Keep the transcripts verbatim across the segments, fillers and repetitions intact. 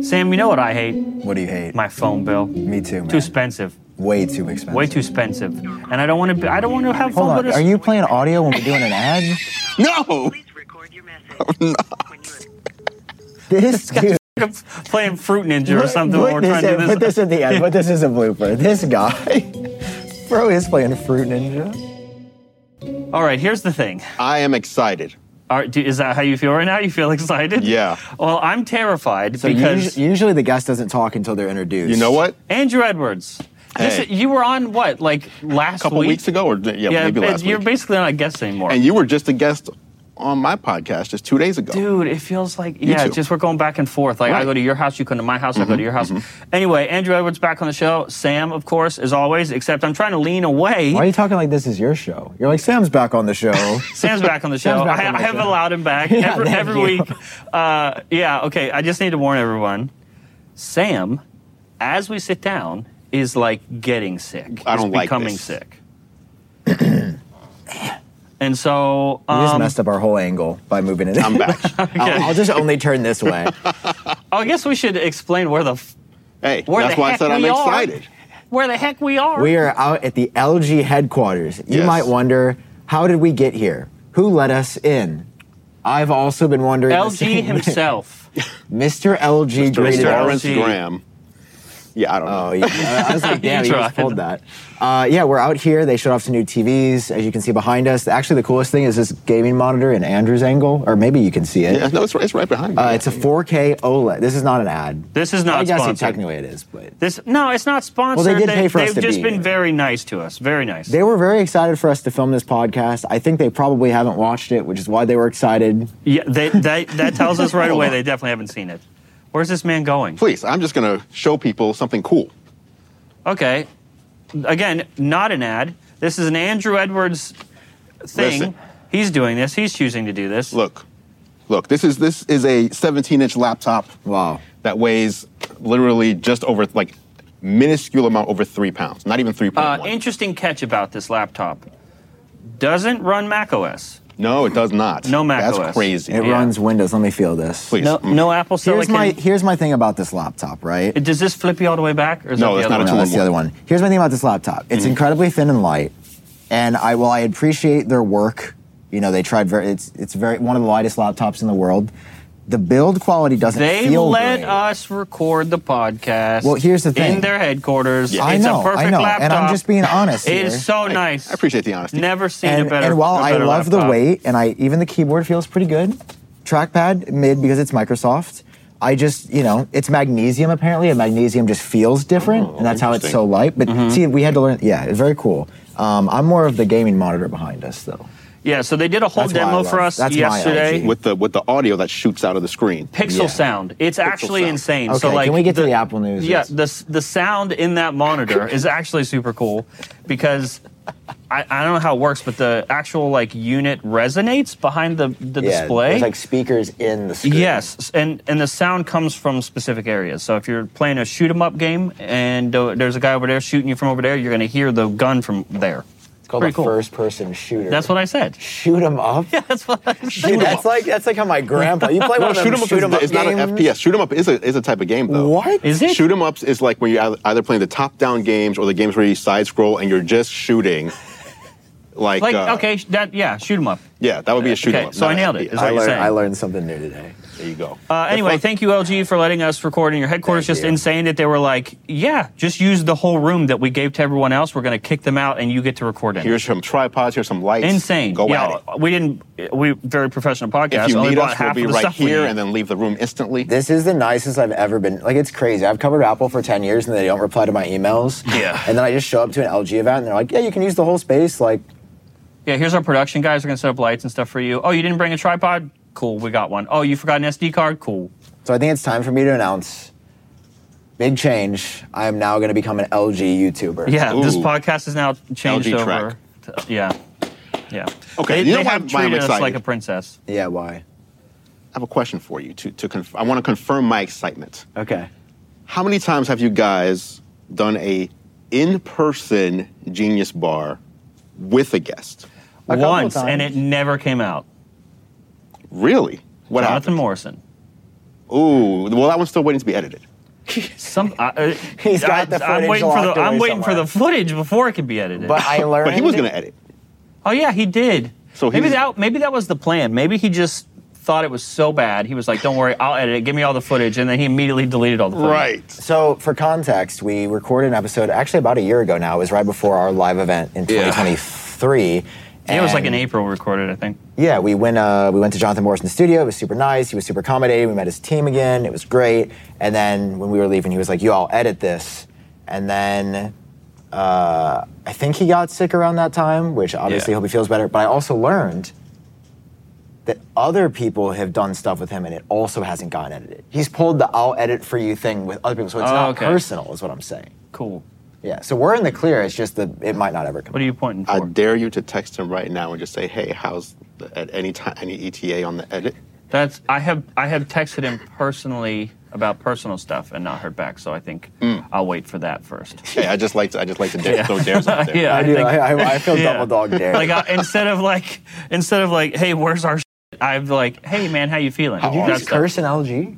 Sam, you know what I hate? What do you hate? My phone bill. Me too, man. Too expensive. Way too expensive. Way too expensive. And I don't want to. I don't want to have Hold fun on. with us. Are you playing audio when we're doing an ad? No. This dude. Playing Fruit Ninja or something Put when we're this trying to in- do this. Put this in the end. Put this as a blooper. This guy, bro, is playing Fruit Ninja. All right, here's the thing. I am excited. All right, do, is that how you feel right now? You feel excited? Yeah. Well, I'm terrified So because usually, usually the guest doesn't talk until they're introduced. You know what? Andrew Edwards. This, Hey. you were on what, like last A couple week? weeks ago, or yeah, Yeah, maybe last you're week. basically not a guest anymore. And you were just a guest on my podcast just two days ago. Dude, it feels like, yeah, too. it's just we're going back and forth. Like, I Right. go to your house, you come to my house, I go to your house. Anyway, Andrew Edwards back on the show. Sam, of course, as always, except I'm trying to lean away. Why are you talking like this is your show? You're like, Sam's back on the show. Sam's back on the show. Sam's back I, on the I have show. allowed him back Yeah, every, thank every you. week. Uh, yeah, okay, I just need to warn everyone. Sam, as we sit down, is like getting sick. I don't He's like becoming this. sick. And so, You just um, messed up our whole angle by moving it. I'm back. I'll, I'll just only turn this way. oh, I guess we should explain where the f- Hey, where that's the why I heck said I'm we are. excited. Where the heck we are. We are out at the L G headquarters. You Yes. might wonder, how did we get here? Who let us in? I've also been wondering. the L G same- himself. Mister L G Mister greeted us. Lawrence L G. Graham. Yeah, I don't know. Oh, yeah. I was like, damn, You you just tried. pulled that. Uh, yeah, we're out here. They showed off some new T Vs, as you can see behind us. Actually, the coolest thing is this gaming monitor in Andrew's angle, or maybe you can see it. Yeah, no, it's, it's right behind me. Uh, it's a four K OLED. This is not an ad. This is I not guess it, sponsored. technically it is, but This no, it's not sponsored. Well, they did pay for us They've to just be been here. very nice to us. Very nice. they were very excited for us to film this podcast. I think they probably haven't watched it, which is why they were excited. yeah, they, they, that tells us right away they definitely haven't seen it. Where's this man going? Please, I'm just going to show people something cool. Okay, again, not an ad. This is an Andrew Edwards thing. Listen. He's doing this. He's choosing to do this. Look, look. This is this is a seventeen inch laptop Wow. that weighs literally just over like minuscule amount over three pounds. Not even three point Uh, one. interesting catch about this laptop. Doesn't run macOS. No, it does not. No Mac That's O S. crazy. It Yeah. runs Windows. Let me feel this. Please. No, no Apple Here's Silicon. my here's my thing about this laptop, right? Does this flip you all the way back? Or is No, that it's the not other a one? No, that's the two-in-one. other one. Here's my thing about this laptop. It's Mm-hmm. incredibly thin and light, and I while I appreciate their work, you know, they tried very. It's it's very one of the lightest laptops in the world. The build quality doesn't They feel let great. us record the podcast. Well, here's the thing. In their headquarters. Yeah. I It's know, a perfect I know, laptop. and I'm just being honest It here. is so Hey, nice. I appreciate the honesty. Never seen and, a better. and while a I better love the laptop. weight, and I even the keyboard feels pretty good, trackpad mid because it's Microsoft. I just, you know, it's magnesium apparently, and magnesium just feels different, Oh, and that's how it's interesting. so light. But Mm-hmm. see, we had to learn. Yeah, it's very cool. Um, I'm more of the gaming monitor behind us, though. Yeah, so they did a whole That's why I demo love- for us that's my yesterday. L G. With the with the audio that shoots out of the screen. Pixel Yeah. sound. It's actually sound. insane. Okay, so like can we get to the Apple News? Yeah, Yes. the the sound in that monitor is actually super cool because I, I don't know how it works, but the actual like unit resonates behind the, the Yeah, display. there's like speakers in the screen. Yes, and and the sound comes from specific areas. So if you're playing a shoot 'em up game and uh, there's a guy over there shooting you from over there, you're going to hear the gun from there. It's called Pretty a cool. first-person shooter. That's what I said. Shoot 'em up. Yeah, that's what I Dude, said. that's like that's like how my grandpa. You play No, one of shoot them 'em up shoot is, 'em up it's not an games? F P S. Shoot 'em up is a is a type of game though. What? Is it? Shoot 'em ups is like when you're either playing the top-down games or the games where you side scroll and you're just shooting. Like, Like uh, okay, that yeah, shoot 'em up. yeah, that would be a shoot 'em Okay, up. so not I an nailed F P it. S. Is I what you're learned, saying. I learned something new today. There you go. Uh, anyway, thank you, L G, for letting us record in your headquarters. Thank Just you. insane that they were like, yeah, just use the whole room that we gave to everyone else. We're going to kick them out, and you get to record in. it. Here's some tripods. Here's some lights. Insane. Go yeah, at it. we didn't. We very professional podcast. If you Only need brought us, we'll half be of the right stuff we here need. and then leave the room instantly. This is the nicest I've ever been. Like, it's crazy. I've covered Apple for ten years, and they don't reply to my emails. Yeah. And then I just show up to an L G event, and they're like, yeah, you can use the whole space. Like, Yeah, here's our production guys. We're going to set up lights and stuff for you. Oh, you didn't bring a tripod? Cool, we got one. Oh, you forgot an S D card? Cool. so I think it's time for me to announce big change. I am now going to become an L G YouTuber. Yeah, this Ooh. podcast is now changed L G over. track. To, yeah, yeah. Okay, they, you know they why- have why I'm treated us excited? like a princess. Yeah, why? I have a question for you. To, to conf- I want to confirm my excitement. Okay. How many times have you guys done a in-person Genius Bar with a guest? A couple Once, times. and it never came out. Really? What Jonathan happened? Morrison. Ooh, well, that one's still waiting to be edited. Some, uh, uh, He's got the I'm footage waiting for the. locked I'm away waiting for somewhere. the footage before it can be edited. But I learned. But he was going to edit. oh yeah, he did. So maybe he's- that maybe that was the plan. Maybe he just thought it was so bad. He was like, "Don't worry, I'll edit it. Give me all the footage," and then he immediately deleted all the footage. Right. So, for context, we recorded an episode actually about a year ago now. It was right before our live event in Yeah. twenty twenty-three. Yeah, it was like in And, April we recorded, I think. Yeah, we went. Uh, we went to Jonathan Morrison's studio. It was super nice. He was super accommodating. We met his team again. It was great. And then when we were leaving, he was like, "You all edit this." And then uh, I think he got sick around that time, which obviously Yeah. hope he feels better. But I also learned that other people have done stuff with him, and it also hasn't gotten edited. He's pulled the "I'll edit for you" thing with other people, so it's Oh, not okay. personal, is what I'm saying. Cool. Yeah, so we're in the clear. It's just that it might not ever come. What are you pointing I for? dare you to text him right now and just say, "Hey, how's the, at any time any E T A on the edit?" That's I have I have texted him personally about personal stuff and not heard back. So I think I'll wait for that first. Hey, I just like to I just like to dare, throw dares out there. Yeah, I do. think- I, I, I feel yeah. double dog dare. Like I, instead of like instead of like, hey, where's our? Shit? I've like, hey man, how you feeling? How Did you are That's just you? the- curse in L G?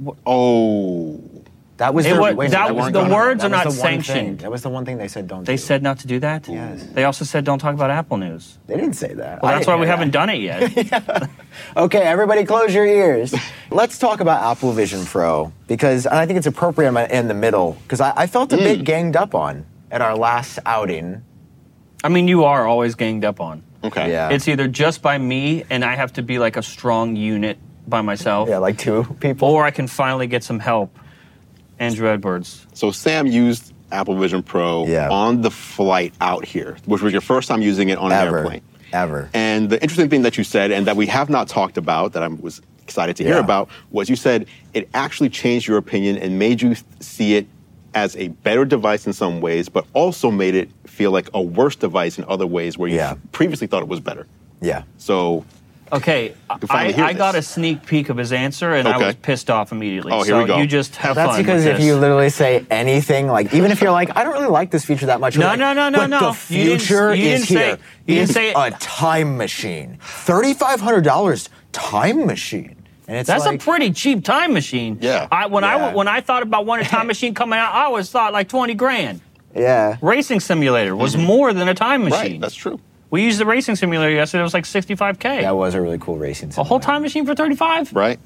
Oh, That was It the, wa- wait, that that was- weren't the gonna- words that are was not the one thing. sanctioned. That was the one thing they said don't They do. said not to do that. Yes. They also said don't talk about Apple News. They didn't say that. Well, I that's didn't why we hear haven't that. done it yet. Okay, everybody close your ears. Let's talk about Apple Vision Pro, because and I think it's appropriate I'm in the middle, because I, I felt a Mm. bit ganged up on at our last outing. I mean, you are always ganged up on. okay. Yeah. It's either just by me and I have to be like a strong unit by myself, Yeah, like two people. or I can finally get some help. Andrew Edwards. So Sam used Apple Vision Pro Yeah. on the flight out here, which was your first time using it on an Ever. airplane. Ever. And the interesting thing that you said, and that we have not talked about, that I was excited to hear Yeah. about, was you said it actually changed your opinion and made you th- see it as a better device in some ways, but also made it feel like a worse device in other ways where you Yeah. previously thought it was better. Yeah. So, Okay, can I, finally hear I got a this. sneak peek of his answer, and I Okay. was pissed off immediately. Oh, here so we go. you just have That's fun because with if this. you literally say anything, like even if you're like, I don't really like this feature that much. you're No, like, no, no, no, but no. The You didn't- future you is didn't say- here. you didn't It's say- a time machine. Thirty-five hundred dollars time machine, and it's That's like, a pretty cheap time machine. Yeah. I, when Yeah. I when I thought about wanting a time machine coming out, I always thought like twenty grand. yeah. Racing simulator was more than a time machine. right, that's true. We used the racing simulator yesterday. It was like sixty-five K. That was a really cool racing. A whole time machine for thirty-five. Right?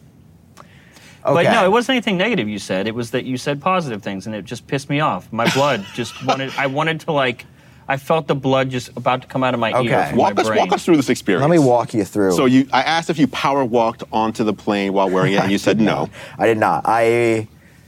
But Okay. no, it wasn't anything negative you said. It was that you said positive things, and it just pissed me off. My blood just wanted. I wanted to like. I felt the blood just about to come out of my Okay. ear. From Walk my us, brain. walk us through this experience. Let me walk you through. So you, I asked if you power walked onto the plane while wearing it, and you said no. I did not. I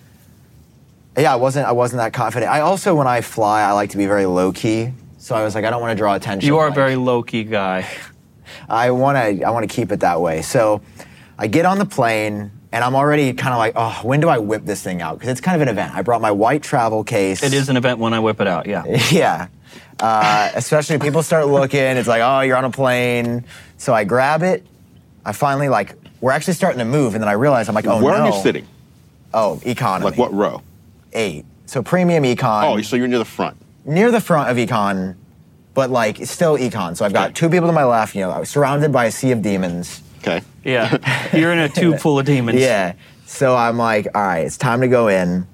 yeah, I wasn't. I wasn't that confident. I also, when I fly, I like to be very low key. So I was like, I don't want to draw attention. You are a like- very low key guy. I want to I want to keep it that way. So I get on the plane and I'm already kind of like, oh, when do I whip this thing out? Because it's kind of an event. I brought my white travel case. It is an event when I whip it out. Yeah. Yeah. Uh, especially people start looking. It's like, oh, you're on a plane. So I grab it. I finally like, we're actually starting to move, and then I realize I'm like, oh Where no. are you sitting? Oh, economy. Like what row? Eight. So premium econ. Oh, so you're near the front. Near the front of econ, but like it's still econ. So I've got Okay. two people to my left. You know, I was surrounded by a sea of demons. Okay. Yeah. You're in a tube full of demons. Yeah. So I'm like, all right, it's time to go in.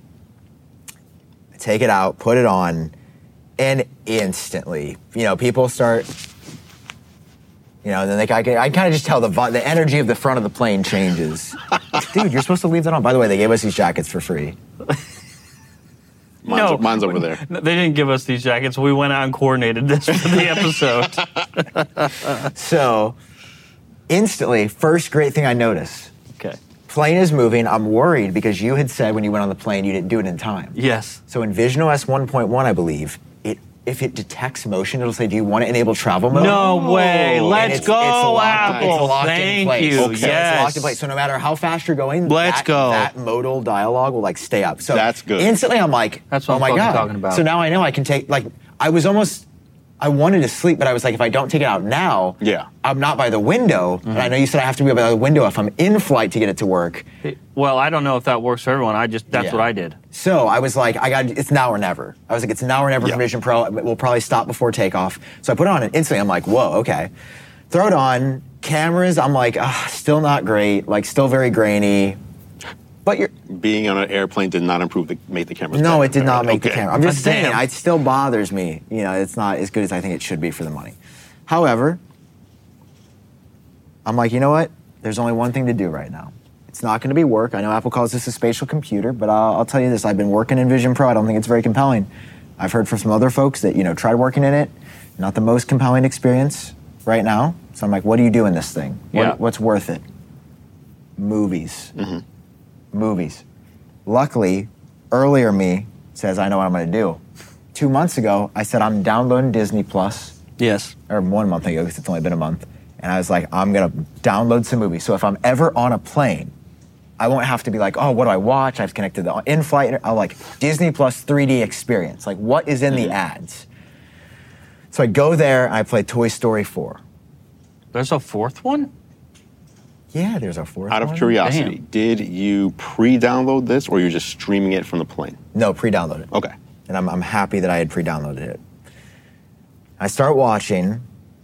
I take it out, put it on, and instantly, you know, people start, you know, then they, I, I kind of just tell the vi- the energy of the front of the plane changes. Dude, you're supposed to leave that on. By the way, they gave us these jackets for free. Mine's, No. mine's over there. No, They didn't give us these jackets. We went out and coordinated this for the episode. So instantly, first great thing I notice, Okay. plane is moving. I'm worried because you had said when you went on the plane you didn't do it in time. Yes. So in Vision O S one point one, I believe, it if it detects motion, it'll say, do you want to enable travel mode? No way. And Let's it's- go, it's locked- Apple. It's locked in Thank place. you. So Yes. It's locked in place. So no matter how fast you're going, Let's that, go. that modal dialogue will like stay up. So That's good. Instantly, I'm like, That's what oh I'm my fucking god. talking about. So now I know I can take like I was almost. I wanted to sleep, but I was like, if I don't take it out now, Yeah. I'm not by the window. Mm-hmm. And I know you said I have to be by the window if I'm in flight to get it to work. Well, I don't know if that works for everyone. I just that's Yeah. what I did. So I was like, I got it's now or never. I was like, it's now or never Yeah. for Vision Pro. We'll probably stop before takeoff. So I put it on and instantly I'm like, whoa, okay. Throw it on. Cameras, I'm like, ah, still not great. Like, still very grainy. But you're Being on an airplane did not improve the make the cameras. no, better. it did not make the Okay. camera. I'm just saying, Damn. it still bothers me. You know, it's not as good as I think it should be for the money. However, I'm like, you know what? There's only one thing to do right now. It's not going to be work. I know Apple calls this a spatial computer, but I'll, I'll tell you this: I've been working in Vision Pro. I don't think it's very compelling. I've heard from some other folks that you know tried working in it. Not the most compelling experience right now. So I'm like, what do you do in this thing? What, Yeah. What's worth it? Movies. Movies. Luckily, earlier me says, I know what I'm going to do. Two months ago, I said, I'm downloading Disney Plus, Yes. or one month ago, because it's only been a month. And I was like, I'm going to download some movies. So if I'm ever on a plane, I won't have to be like, oh, what do I watch? I've connected the in-flight. I'll like, Disney Plus three D experience. Like, what is in the ads? So I go there, and I play Toy Story four. There's a fourth one? Yeah, there's a fourth Out of one. curiosity, Damn. did you pre-download this, or you're just streaming it from the plane? No, pre-downloaded. Okay. And I'm, I'm happy that I had pre-downloaded it. I start watching,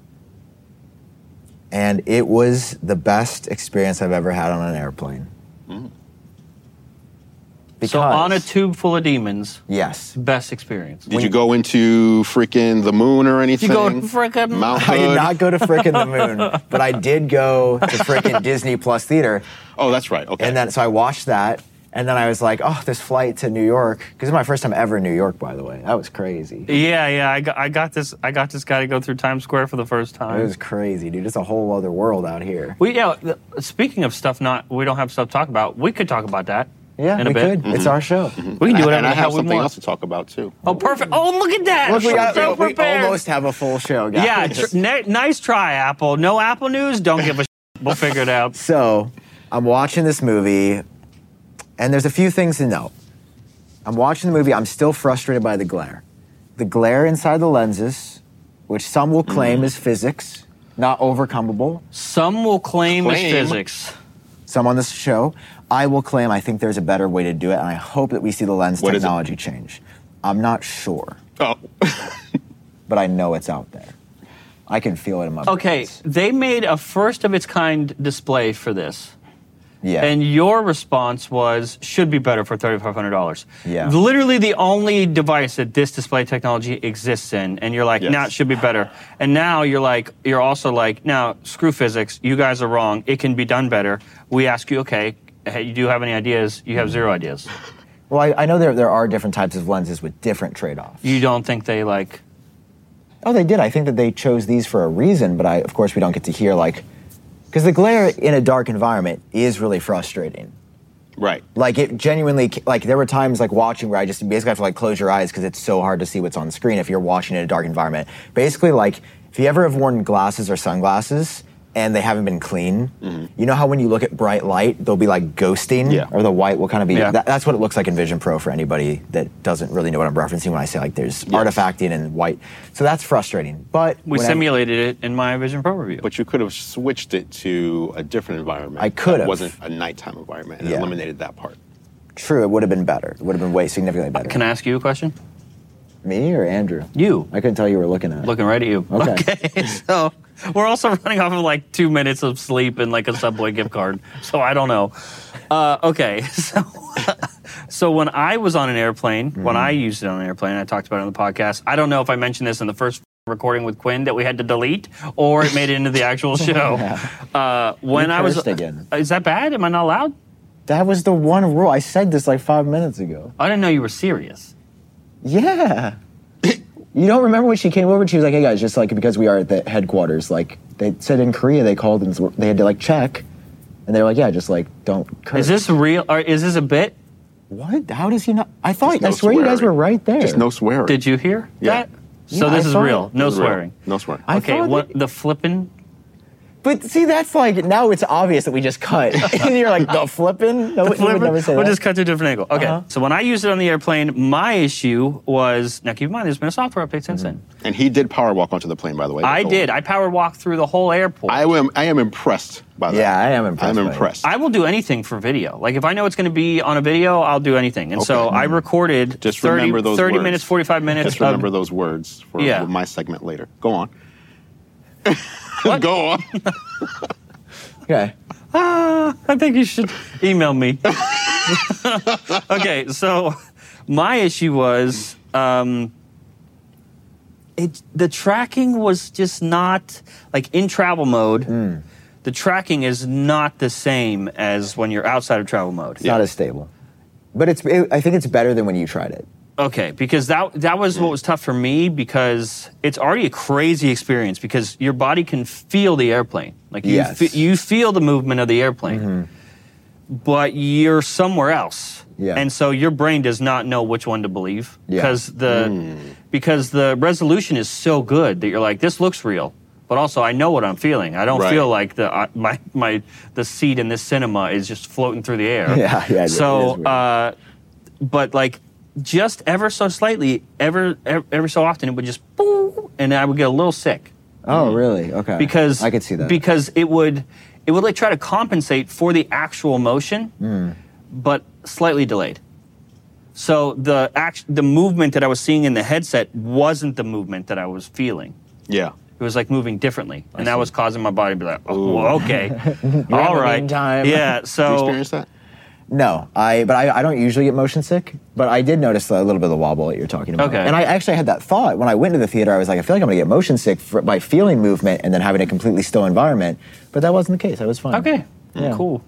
and it was the best experience I've ever had on an airplane. Because, So on a tube full of demons, yes, best experience. Did you go into freaking the moon or anything? You go to frickin' Mount I Hood? did not go to frickin' the moon, but I did go to frickin' Disney Plus Theater, Oh, that's right. Okay. and then so I watched that, and then I was like, oh, this flight to New York, because it's my first time ever in New York, by the way. That was crazy. Yeah, yeah. I got, I got this. I got this guy to go through Times Square for the first time. It was crazy, dude. It's a whole other world out here. We yeah. th- Speaking of stuff, not we don't have stuff to talk about. We could talk about that. Yeah, in a we bit. could. It's our show. We can And do I- whatever and I the hell have we something want. else to talk about too. Oh, perfect. Oh, look at that. Look, we, We're got, so we, we prepared. almost have a full show, guys. Yeah, tr- ni- nice try, Apple. No Apple news. Don't give a. Sh- we'll figure it out. So, I'm watching this movie, and there's a few things to note. I'm watching the movie. I'm still frustrated by the glare. The glare inside the lenses, which some will claim is physics, not overcomable. Some will claim, Claim. it's physics. Some on this show, I will claim I think there's a better way to do it, and I hope that we see the lens What is it? technology change. I'm not sure, Oh. but I know it's out there. I can feel it in my Okay, brains. they made a first of its kind display for this. Yeah. And your response was, should be better for thirty-five hundred dollars. Yeah. Literally the only device that this display technology exists in. And you're like, Yes. nah, it should be better. And now you're like, you're also like, now, screw physics. You guys are wrong. It can be done better. We ask you, okay, hey, you do have any ideas? You have zero ideas. Well, I, I know there, there are different types of lenses with different trade-offs. You don't think they like, Oh, they did. I think that they chose these for a reason, but I, of course, we don't get to hear, like, because the glare in a dark environment is really frustrating. Right. Like, it genuinely, like, there were times, like, watching where I just basically have to, like, close your eyes because it's so hard to see what's on the screen if you're watching in a dark environment. Basically, like, if you ever have worn glasses or sunglasses and they haven't been clean, you know how when you look at bright light, they'll be, like, ghosting? Yeah. Or the white will kind of be, Yeah. that, that's what it looks like in Vision Pro for anybody that doesn't really know what I'm referencing when I say, like, there's artifacting and white. So that's frustrating. But we when I- simulated it in my Vision Pro review. But you could have switched it to a different environment. I could that have. wasn't a nighttime environment and Yeah. eliminated that part. True, it would have been better. It would have been way significantly better. Can I ask you a question? Me or Andrew? You. I couldn't tell you were looking at. Looking right at you. Okay. so we're also running off of like two minutes of sleep and like a Subway gift card. So I don't know. Uh, okay. So, so when I was on an airplane, Mm-hmm. when I used it on an airplane, I talked about it on the podcast. I don't know if I mentioned this in the first recording with Quinn that we had to delete, or it made it into the actual show. uh, when You I was cursed again. Is that bad? Am I not allowed? That was the one rule. I said this like five minutes ago. I didn't know you were serious. Yeah. You don't remember when she came over? She was like, "Hey guys, just like because we are at the headquarters, like they said in Korea, they called and they had to like check, and they were like, yeah, just like don't curse." Is this real? Or is this a bit? what? How does he not? I thought Just no I swear you guys swearing. were right there. Just no swearing. Did you hear Yeah. that? So Yeah, this I is thought real. it No It's real. swearing. No swearing. I Okay, thought what that- the flippin'? But see, that's like now it's obvious that we just cut, and you're like the flipping. No, we would Flippin'? never say We'll that. just cut to a different angle. Okay, Uh-huh. so when I used it on the airplane, my issue was, now keep in mind, there's been a software update since then. And he did power walk onto the plane, by the way. I That's did. all. I power walked through the whole airport. I am. I am impressed by that. Yeah, I am impressed I'm by it. impressed. I will do anything for video. Like if I know it's going to be on a video, I'll do anything. And so Okay. I recorded Just thirty, remember those thirty words. minutes, forty-five minutes. Just remember of, those words for Yeah. my segment later. Go on. What? Go on. Okay. Ah, I think you should email me. Okay, so my issue was um, it. The tracking was just not like in travel mode. Mm. The tracking is not the same as when you're outside of travel mode. It's not as stable. But it's. It, I think it's better than when you tried it. Okay, because that that was what was tough for me because it's already a crazy experience because your body can feel the airplane. Like you, Yes. fe- you feel the movement of the airplane, Mm-hmm. but you're somewhere else. Yeah. And so your brain does not know which one to believe Yeah. because the because the resolution is so good that you're like, this looks real, but also I know what I'm feeling. I don't Right. feel like the uh, my my the seat in this cinema is just floating through the air. Yeah, yeah, it is So, weird. uh, but like just ever so slightly, ever ever, ever so often, it would just boom, and I would get a little sick Oh, really? Okay. because I could see that. because it would it would like try to compensate for the actual motion, Hmm. but slightly delayed. So the act, the movement that I was seeing in the headset wasn't the movement that I was feeling. Yeah. It was like moving differently, and that was causing my body to be like, "Oh, well, okay, all having right, a time. yeah." Did you So experience that? No, I but I, I don't usually get motion sick, but I did notice a little bit of the wobble that you're talking about. Okay. And I actually had that thought when I went to the theater. I was like, I feel like I'm gonna get motion sick for, by feeling movement and then having a completely still environment. But that wasn't the case. I was fine. okay, Yeah. cool.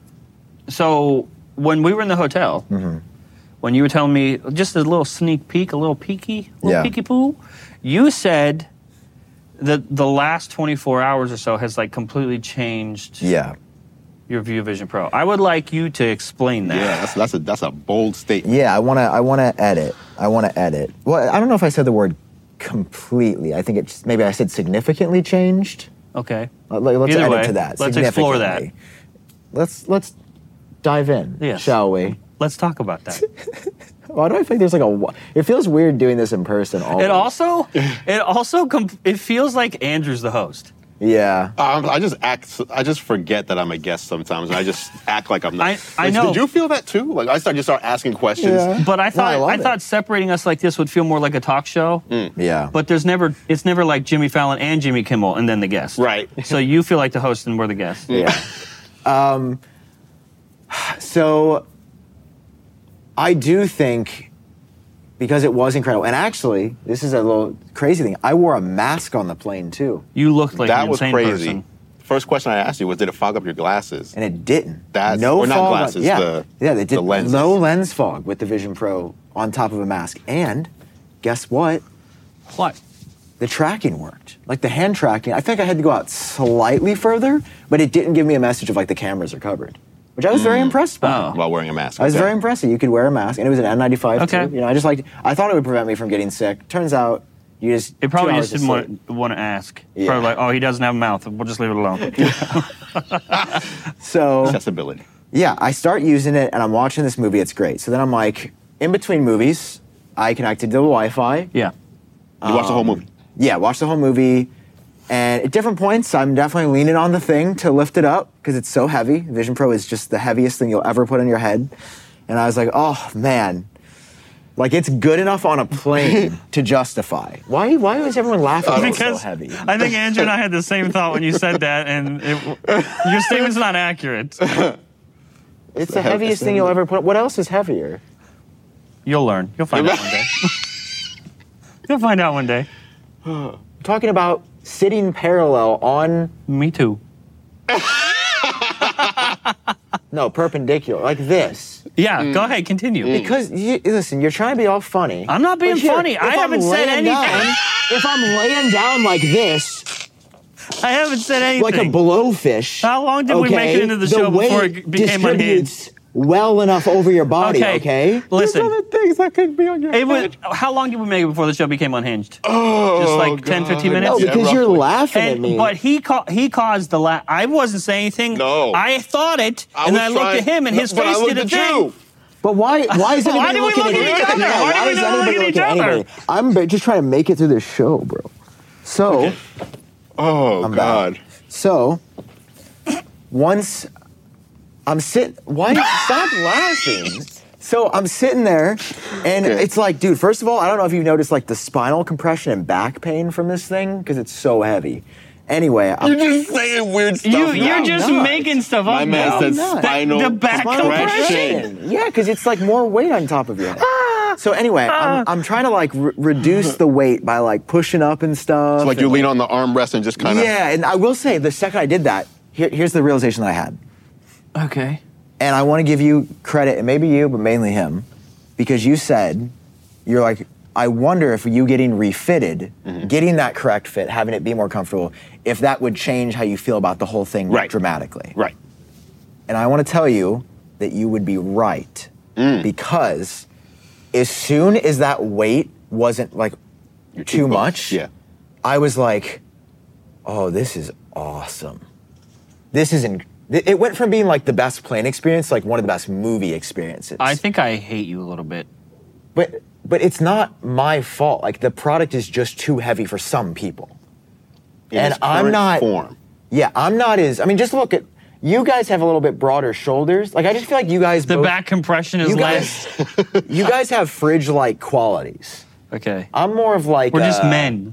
So when we were in the hotel, Mm-hmm. when you were telling me just a little sneak peek, a little peeky, a little Yeah. peeky poo, you said that the last twenty-four hours or so has like completely changed Yeah. your View Vision Pro. I would like you to explain that. Yeah, that's that's a that's a bold statement. Yeah. I wanna I wanna edit. I wanna edit. Well, I don't know if I said the word completely. I think it just, maybe I said significantly changed. Okay. Uh, like, Let's Either edit way, to that. let's explore that. significantly. Let's let's dive in, Yes. shall we? Let's talk about that. Why do I think there's like a? wa- It feels weird doing this in person. Always. It also, it also, com- it feels like Andrew's the host. Yeah. Um, I just act. I just forget that I'm a guest sometimes, and I just act like I'm not. I- I Like, know. Did you feel that too? Like I start just start asking questions. Yeah. But I thought, I love I, it. thought separating us like this would feel more like a talk show. Yeah. But there's never, it's never like Jimmy Fallon and Jimmy Kimmel and then the guest. Right. So you feel like the host and we're the guest. Yeah. um, so I do think because it was incredible, and actually, this is a little crazy thing. I wore a mask on the plane too, You looked like That an was insane crazy. person. First question I asked you was, did it fog up your glasses? and it didn't. That's- no or not fog. glasses, yeah, the- yeah, they did the lenses. no lens fog with the Vision Pro on top of a mask, and guess what? What? The tracking worked. Like the hand tracking, I think I had to go out slightly further, but it didn't give me a message of like the cameras are covered, which I was very impressed by. Oh. While wearing a mask. I was Okay. very impressed that you could wear a mask, and it was an N ninety-five Okay. too. You know, I just like I thought it would prevent me from getting sick. Turns out, you just It probably two just hours didn't of sleep. want, want to ask. Yeah. Probably like, oh, he doesn't have a mouth. We'll just leave it alone. So Accessibility. yeah, I start using it, and I'm watching this movie. It's great. So then I'm like, in between movies, I connected to the Wi-Fi. Yeah. You watched the whole movie. Yeah, watch the whole movie. And at different points, I'm definitely leaning on the thing to lift it up because it's so heavy. Vision Pro is just the heaviest thing you'll ever put on your head. And I was like, oh man, like it's good enough on a plane to justify. Why? Why was everyone laughing? At it was so Because heavy. I think Andrew and I had the same thought when you said that, and it, your statement's not accurate. It's the heaviest thing you'll ever put. What else is heavier? You'll learn. You'll find out one day. You'll find out one day. I'm talking about sitting parallel on Me too. no perpendicular like this. Yeah, go ahead, continue. Because you, listen, you're trying to be all funny. I'm not being But here, funny. if I I'm haven't said laying anything. down- if I'm laying down like this, I haven't said anything. like a blowfish. How long did we make it into the show before it weight became distributes well enough over your body, Okay, okay? listen. There's other things that could be on your It was, head. how long did we make it before the show became unhinged? Oh, Just like ten, fifteen minutes? No, Yeah, because you're roughly. laughing at And, me. but he ca- he caused the laugh. I wasn't saying anything. No. I thought it, I and was then I looked trying- at him, and No, his but I face looked did a at thing. you. But why? Why is Why anybody do we looking look at each other? Yeah, Why do we is not anybody look at each looking other? anybody? I'm ba- just trying to make it through this show, bro. So, Oh I'm God. back. so once I'm sitting, why stop laughing? So I'm sitting there, and Okay. it's like, dude. First of all, I don't know if you've noticed like the spinal compression and back pain from this thing because it's so heavy. Anyway, I'm, You're just saying weird stuff. You, now. you're just not. making stuff My up. man now. said not. spinal The back compression. Yeah, because it's like more weight on top of your head. So anyway, I'm, I'm trying to like re- reduce the weight by like pushing up and stuff. So like and, you lean on the armrest and just kind of. Yeah, and I will say the second I did that, here, here's the realization that I had. Okay. And I want to give you credit, and maybe you, but mainly him, because you said, you're like, I wonder if you getting refitted, Mm-hmm. getting that correct fit, having it be more comfortable, if that would change how you feel about the whole thing Right. dramatically. Right. And I want to tell you that you would be right, Mm. because as soon as that weight wasn't like Your too cheekbones. much, Yeah. I was like, oh, this is awesome. This is, in, it went from being like the best plane experience to like one of the best movie experiences. I think I hate you a little bit. But but it's not my fault. Like the product is just too heavy for some people. In And its I'm current not- Form. Yeah, I'm not as. I mean, just look at you guys have a little bit broader shoulders. Like I just feel like you guys The both, back compression is you less. guys you guys have fridge-like qualities. Okay. I'm more of like We're just uh, men.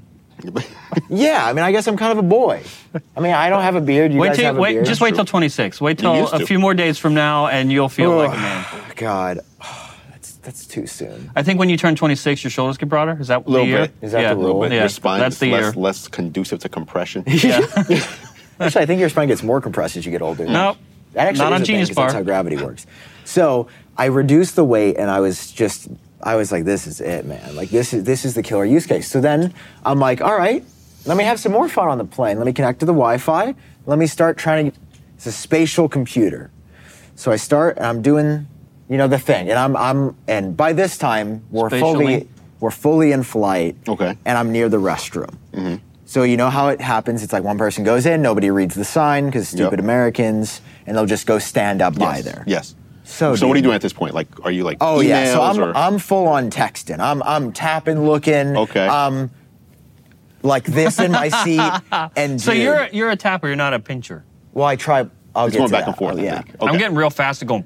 Yeah, I mean, I guess I'm kind of a boy. I mean, I don't have a beard. You Wait guys till have a wait. beard. Just wait till twenty-six. Wait till used a to. few more days from now, and you'll feel Oh, like a man. God, that's that's too soon. I think when you turn twenty-six, your shoulders get broader. Is that A little the year? bit. Is that yeah. the rule? But Yeah. your spine That's is the less, year. less conducive to compression. Yeah. Actually, I think your spine gets more compressed as you get older. Nope. That actually Not is on a thing, Genius 'cause that's Bar. how gravity works. So I reduced the weight, and I was just, I was like, this is it, man. Like this is this is the killer use case. So then I'm like, all right, let me have some more fun on the plane. Let me connect to the Wi-Fi. Let me start trying to. It's a spatial computer. So I start, and I'm doing, you know, the thing, and I'm I'm, and by this time we're Spatially? fully we're fully in flight. Okay. And I'm near the restroom. So you know how it happens. It's like one person goes in, nobody reads the sign because stupid Yep. Americans, and they'll just go stand up by Yes. there. Yes. So, So what are you dude- doing at this point? Like, are you like Oh yeah, so emails I'm or- I'm full on texting. I'm I'm tapping, looking. Okay. Um, like this in my seat, and So dude, you're you're a tapper. You're not a pincher. well, I try. I'll It's get going to back that. and forth. Oh, I yeah. think. I'm Okay. getting real fast and going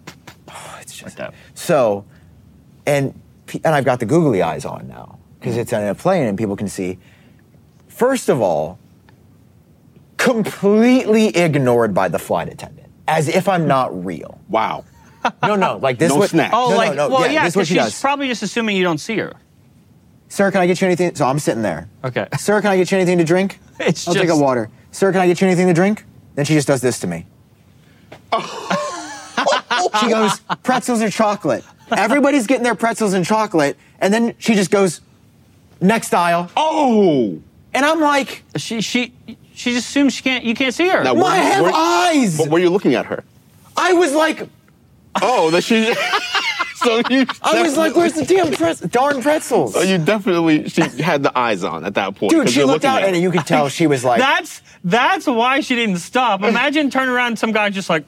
It's just like that. So, and pe- and I've got the googly eyes on now because it's on a plane and people can see. First of all, completely ignored by the flight attendant, as if I'm not real. Wow. No, no, like this. No what, snacks. Oh, no, like no, no, well, yeah, this is what because she she's does. probably just assuming you don't see her. Sir, can I get you anything? So I'm sitting there. Okay. Sir, can I get you anything to drink? It's I'll take a just- water. Sir, can I get you anything to drink? Then she just does this to me. She goes, pretzels or chocolate. Everybody's getting their pretzels and chocolate, and then she just goes, next aisle. Oh. And I'm like, She she she just assumes she can't. You can't see her. Now, well, I were- have were- eyes. But were you looking at her? I was like, Oh, that she. so you. I was like, where's the damn pretz- darn pretzels? So you definitely. She had the eyes on at that point. Dude, 'cause she you're looked looking out at and her. you could tell she was like, That's that's why she didn't stop. Imagine turning around and some guy just like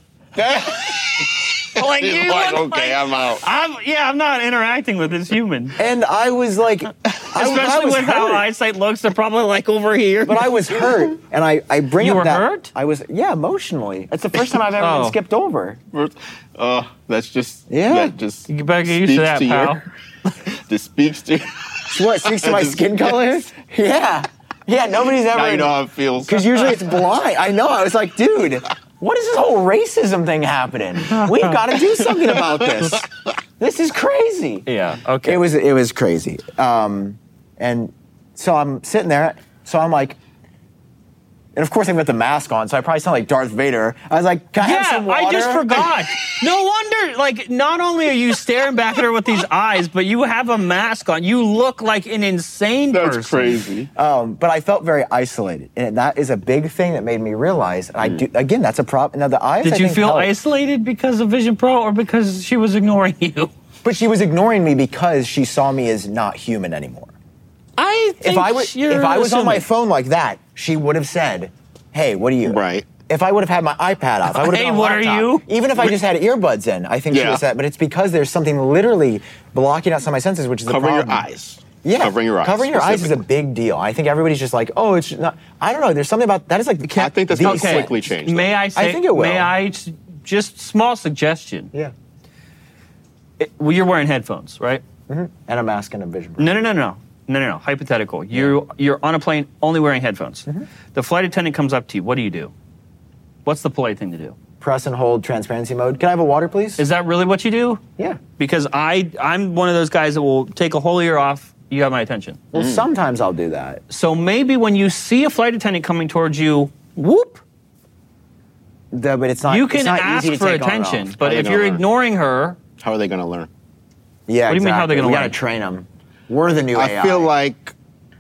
like You're you like, look okay, like- I'm out. I'm yeah. I'm not interacting with this human. and I was like, I, I Especially was with how hurt. eyesight looks, they're probably like over here. But I was hurt, and I, I bring You up were that hurt? I was yeah emotionally. It's the first time I've ever Oh. been skipped over. Uh, that's just. Yeah. That just. You better get used to that, speaks pal. Your, just speaks to. What speaks to my Just- skin color? Yeah, yeah. Nobody's ever Now you know how it feels. because usually it's blind. I know. I was like, dude, what is this whole racism thing happening? We've got to do something about this. This is crazy. Yeah. Okay. It was it was crazy. Um, and so I'm sitting there. So I'm like, and of course I've got the mask on, so I probably sound like Darth Vader. I was like, can I have some Yeah, water? I just forgot. No wonder, like, not only are you staring back at her with these eyes, but you have a mask on. You look like an insane That's person. crazy. Um, but I felt very isolated, and that is a big thing that made me realize. And I do again. That's a problem. Now the eyes. Did I you think, feel help. isolated because of Vision Pro or because she was ignoring you? But she was ignoring me because she saw me as not human anymore. I think If I was you're if I was on my assuming. phone like that, she would have said, "Hey, what are you?" Right. If I would have had my iPad off, I would have Hey, been on what are laptop. you? Even if I just had earbuds in, I think she Yeah. would have said. But it's because there's something literally blocking out some of my senses, which is the Covering your problem. eyes. Yeah, Covering your eyes. Covering your eyes is a specifically. big deal. I think everybody's just like, oh, it's not. I don't know. There's something about that is like the I think that's the gonna Okay. quickly change. though. May I say? think it will. May I s- just small suggestion? Yeah, It- well, you're wearing headphones, right? and a mask and a vision. No, no, no, no. No, no, no. Hypothetical. You're you're on a plane only wearing headphones. Mm-hmm. The flight attendant comes up to you. What do you do? What's the polite thing to do? Press and hold transparency mode. Can I have a water, please? Is that really what you do? yeah. Because I I'm one of those guys that will take a whole ear off. You have my attention. Well, sometimes I'll do that. So maybe when you see a flight attendant coming towards you, whoop, The- but it's not. you it's can not ask easy to for take on and attention. off. But How if they you're gonna learn? ignoring her, How are they going to learn? Yeah. What do you mean, how they exactly. gonna We learn? gotta train them. We're the new A I. I feel like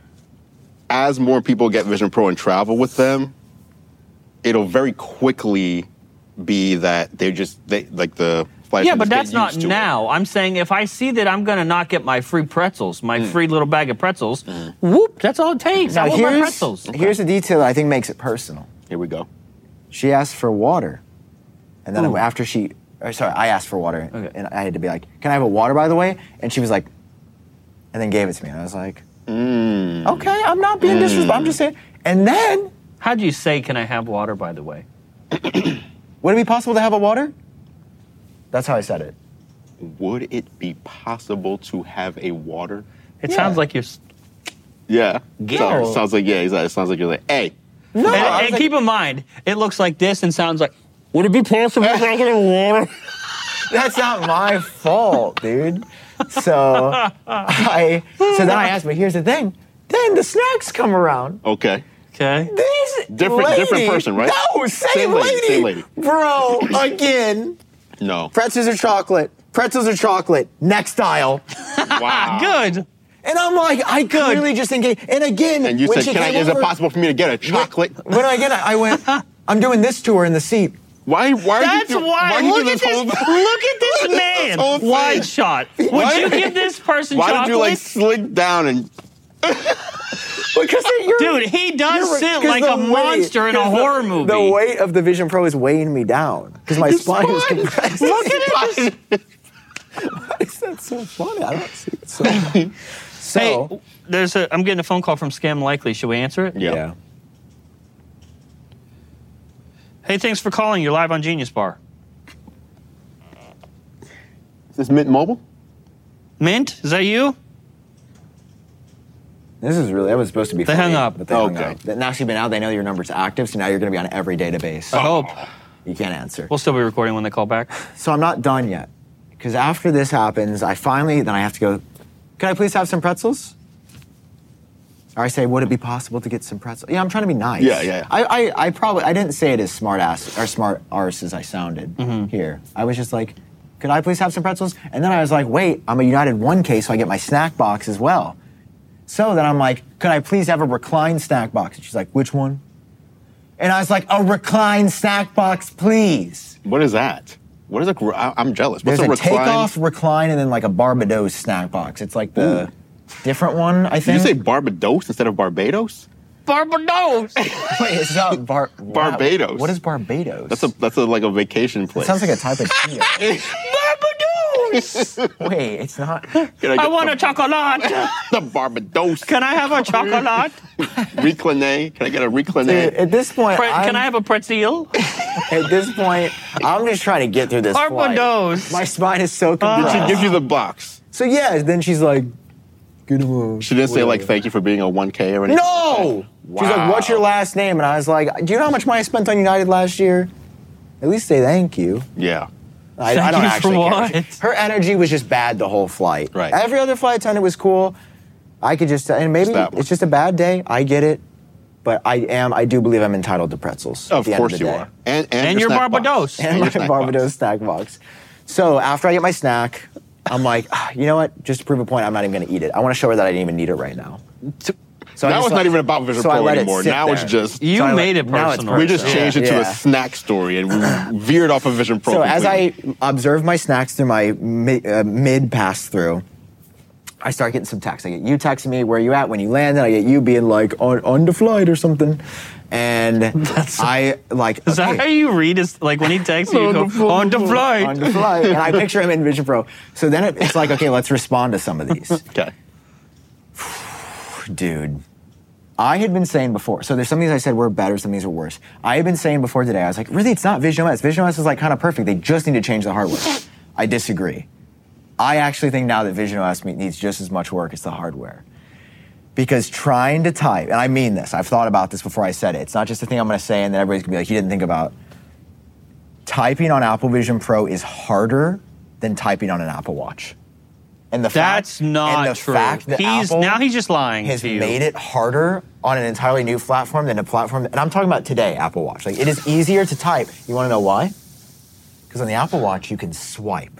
as more people get Vision Pro and travel with them, it'll very quickly be that they're just they like the flight yeah, but attendants that's get not used to it. now. I'm saying if I see that I'm going to not get my free pretzels, my Mm. free little bag of pretzels, whoop, that's all it takes. I Now want my here's pretzels. here's a detail that I think makes it personal. Here we go. She asked for water, and then Ooh. after she, or sorry, I asked for water, Okay. and I had to be like, "Can I have a water, by the way?" And she was like, and then gave it to me, and I was like, Mm. "Okay, I'm not being disrespectful. I'm just saying." And then, How'd you say, can I have water, by the way? would it be possible to have a water? That's how I said it. Would it be possible to have a water? It Yeah. sounds like you're... s- Yeah. Go. So, sounds like yeah. It sounds like you're like, hey, No, and I was and like- keep in mind, it looks like this and sounds like, would it be possible if I could have water? That's not my fault, dude. So I, so then I asked, but here's the thing. Then the snacks come around. okay. Okay. These Different- lady, different person, right? No, same, Same lady, lady. same lady. Bro, again. No. Pretzels are chocolate. Pretzels are chocolate. Next aisle. Wow. Good. And I'm like, I clearly just engaged. And again, And you when said, she can I, came is it over- possible for me to get a chocolate? When I get it, I went, I'm doing this to her in the seat. Why? Why? That's are you do, why. Why are you Look do at this this. whole? Look at this man. whole thing. Wide shot. Would Why- you give this person Why chocolate? did you like slink down and? Because you're, Dude, he does you're- sit 'cause like the a weight- monster in a 'cause the- horror movie. The weight of the Vision Pro is weighing me down because my spine is spine. compressed. Look at it. Why is that so funny? I don't see it so funny. So, Hey, there's a. I'm getting a phone call from Scam Likely. Should we answer it? Yeah. yeah. Hey, thanks for calling. You're live on Genius Bar. Is this Mint Mobile? Mint, is that you? This is really, that was supposed to be They funny, hung up. But they hung Okay. up. But now you've been out, they know your number's active, so now you're going to be on every database. I hope. You can't answer. We'll still be recording when they call back. So I'm not done yet. Because after this happens, I finally, then I have to go, can I please have some pretzels? Or I say, would it be possible to get some pretzels? Yeah, I'm trying to be nice. Yeah, yeah, yeah. I, I, I probably, I didn't say it as smart ass, or smart arse as I sounded Mm-hmm. here. I was just like, could I please have some pretzels? And then I was like, wait, I'm a United one K, so I get my snack box as well. So then I'm like, could I please have a reclined snack box? And she's like, which one? And I was like, a reclined snack box, please. What is that? What is a? I- I'm jealous. What's There's a, a recline? takeoff, recline, and then like a Barbados snack box. It's like the different one, I Did think. you say Barbados instead of Barbados? Barbados. Wait, it's not Bar- Barbados. What is Barbados? That's a that's a like a vacation It place. sounds like a type of tea. Barbados. Wait, it's not. Can I get want the, a chocolate. the Barbados Can I have a chocolate? recline. Can I get a recline? At this point, Pre- I'm, Can I have a pretzel? at this point, I'm just trying to get through this flight. Barbados. My spine is so Did compressed. she give you the box? So yeah, then she's like, "Good move." She didn't say like thank you for being a one K or anything. No. She's like, "What's your last name?" And I was like, "Do you know how much money I spent on United last year? At least say thank you." Yeah. I, I Thank don't you for actually what? care. Her energy was just bad the whole flight. Right. Every other flight attendant was cool. I could just, and maybe Just that one. it's just a bad day. I get it. But I am, I do believe I'm entitled to pretzels. at Of the end course the you day. are. And and, And your your snack box. Barbados. And your my snack Barbados box. snack box. So after I get my snack, I'm like, "Ah, you know what? Just to prove a point, I'm not even going to eat it. I want to show her that I didn't even need it right now. So I Now just it's let- not even about Vision so I Pro let it anymore. sit Now it's there. just You So I made let- it now it's personal. we just personal. changed it to Yeah. a snack story and we veered off of Vision Pro. So as completely. I observe my snacks through my mid, uh, mid pass through, I start getting some texts. I get you texting me where you at when you landed. I get you being like on, on the flight or something, and I like. Is that okay, how you read? Is like when he texts you, you go on the flight. on the flight, and I picture him in Vision Pro. So then it, it's like, okay, let's respond to some of these, okay. dude. I had been saying before, so there's some things I said were better, some things were worse. I had been saying before today, I was like, really, it's not Vision O S. Vision O S is like kind of perfect. They just need to change the hardware. I disagree. I actually think now that Vision O S me- needs just as much work as the hardware. Because trying to type, and I mean this, I've thought about this before I said it. It's not just a thing I'm going to say and then everybody's going to be like, you didn't think about. Typing on Apple Vision Pro is harder than typing on an Apple Watch. And the That's fact, not and the true. Fact that He's Apple now he's just lying has to you. made it harder on an entirely new platform than a platform, and I'm talking about today, Apple Watch. Like, it is easier to type. You want to know why? Because on the Apple Watch, you can swipe.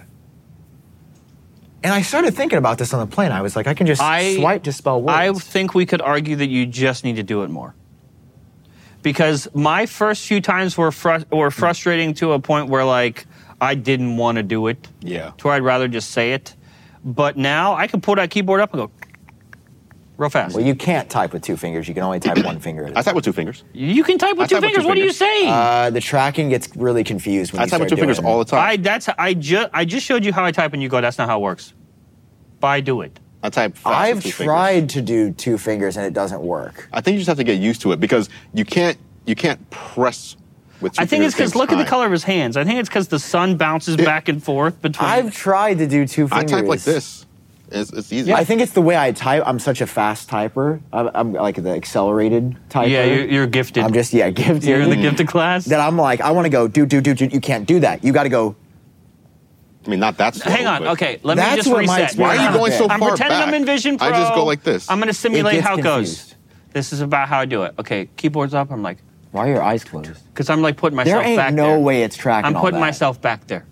And I started thinking about this on the plane. I was like, I can just I- swipe to spell words. I think we could argue that you just need to do it more. Because my first few times were fru- were frustrating to a point where like I didn't want to do it. Yeah. To where I'd rather just say it. But now I can pull that keyboard up and go real fast. Well, you can't type with two fingers. You can only type one finger at a I time. type with two fingers. You can type with I two type with fingers. two What fingers. are you saying? Uh, the tracking gets really confused when I you type start with two fingers doing- all the time. I that's I just I just showed you how I type and you go, that's not how it works. But I do it. I type fast I've with two tried fingers. to do two fingers and it doesn't work. I think you just have to get used to it because you can't you can't press with two I think fingers it's because at the look at same the time. color of his hands. I think it's because the sun bounces back and forth between. I've tried to do two I fingers. type like this. It's, it's easy. I think it's the way I type. I'm such a fast typer. I'm, I'm like the accelerated typer. yeah, you're, you're gifted. I'm just, yeah, gifted. You're in the gifted class. That I'm like, I want to go, do, do, do, do. You can't do that. You got to go. I mean, not that slow. Hang on. but- Okay, let me That's just what my reset. experience Why are you going so I'm far pretending back? I'm in Vision Pro. I just go like this. I'm going to simulate It gets how it goes. confused. This is about how I do it. Okay, keyboard's up. I'm like, Why are your eyes closed? because I'm like putting There myself ain't back no there. way it's tracking I'm all putting that. myself back there.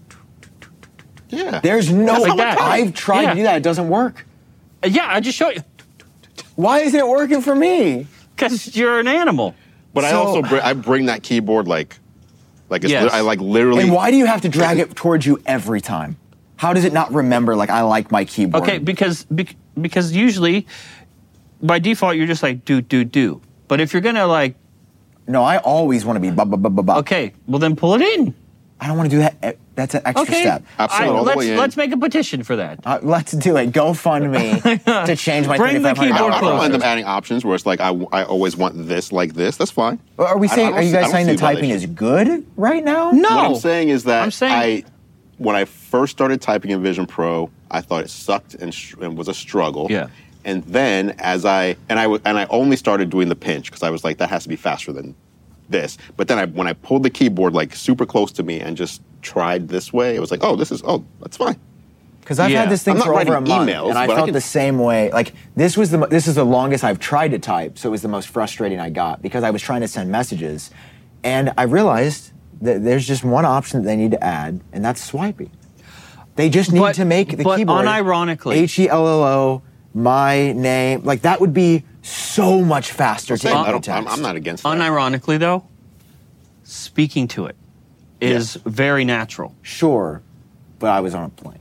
Yeah. There's no. That's like that. I've tried Yeah. to do that. It doesn't work. Uh, Yeah, I just showed you. Why isn't it working for me? Because you're an animal. But I So- also bring, I bring that keyboard like, like it's Yes. li- I like literally. And why do you have to drag it towards you every time? How does it not remember, like, I like my keyboard? Okay, because bec- because usually, by default, you're just like do do do. But if you're gonna like, No, I always want to be ba ba ba ba ba. okay, well then pull it in. I don't want to do that. Eh, That's an extra Okay, step. Absolutely, I- all the let's way in. let's make a petition for that. Uh, let's do it. GoFundMe to change my Bring the twenty-five hundred keyboard I dollars. don't mind them closer. adding options where it's like I, I always want this like this. That's fine. Are we I- I saying? don't Are you see- I guys don't saying see the why they typing should. is good right now? No. What I'm saying is that I'm saying- I, when I first started typing in Vision Pro, I thought it sucked and, sh- and was a struggle. Yeah. And then as I and I w- and I only started doing the pinch because I was like that has to be faster than this. But then I, when I pulled the keyboard like super close to me and just tried this way, it was like, oh, this is oh, that's fine. Because I've Yeah. had this thing I'm not for over a writing month, emails, and I but I felt can- the same way. Like this was the mo- this is the longest I've tried to type, so it was the most frustrating I got because I was trying to send messages, and I realized that there's just one option that they need to add, and that's swiping. They just need But- to make the but keyboard unironically- H E L L O my name, like that would be so much faster to Same, I input don't, I'm, text. I'm not against that. Unironically, though, speaking to it is Yes. very natural. Sure, but I was on a plane.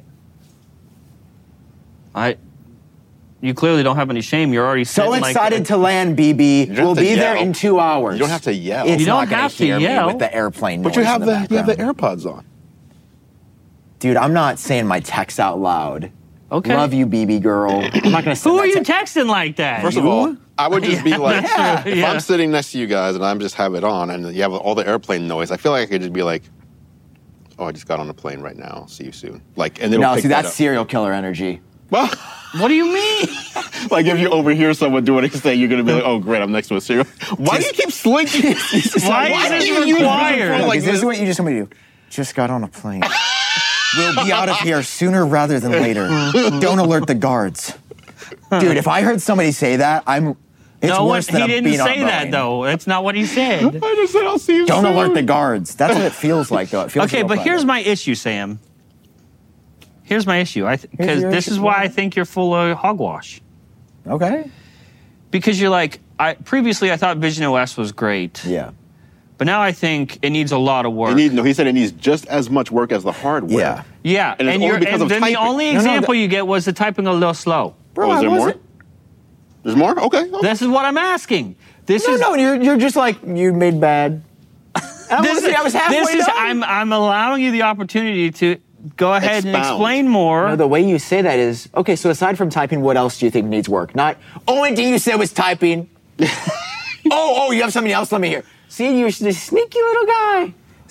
I, you clearly don't have any shame. You're already So sitting like excited a- to land, B B. don't We'll have to be there yell. in two hours. You don't have to yell. It's You don't not gonna have to hear me yell. with the airplane noise But you have in the, the you have the background. AirPods on. Dude, I'm not saying my text out loud. Okay. Love you, B B girl. I'm not gonna. Send Who are that you te- texting like that? First of all, I would just be like, that's true, if yeah. I'm sitting next to you guys and I'm just have it on and you have all the airplane noise, I feel like I could just be like, oh, I just got on a plane right now. I'll see you soon. Like, and it'll No, pick see, that that's up. serial killer energy. Well, What do you mean? like if you overhear someone doing a thing, you're gonna be like, oh, great, I'm next to a serial. Why do you keep slinking? Why Why is do this you use required? Vision Pro Look, like is this this? what you just want me to do? Just got on a plane. We'll be out of here sooner rather than later. Don't alert the guards. Dude, if I heard somebody say that, I'm. It's no one, worse than he a didn't being on say that Boeing. though. That's not what he said. I just said I'll see you Don't soon. alert the guards. That's what it feels like, though. It feels Okay, real but private. here's my issue, Sam. Here's my issue. I because Here's your this issue. is why I think you're full of hogwash. Okay. Because you're like, I previously I thought Vision O S was great, Yeah. but now I think it needs a lot of work. It need, no, he said it needs just as much work as the hardware. Yeah. yeah, And it's and, only you're, because and of then typing. the only No, no, example that- you get was the typing a little slow. Bro, Oh, is I there more? wasn't- There's more? Okay. okay. This is what I'm asking. This No, is no, you're, you're just like, you made bad. And I, this wasn't- is, I was halfway this is done. I'm I'm allowing you the opportunity to go ahead and Expound. explain more. No, the way you say that is, okay, so aside from typing, what else do you think needs work? Not, only thing you said was typing. oh, oh, you have something else? Let me hear. See, you're this sneaky little guy.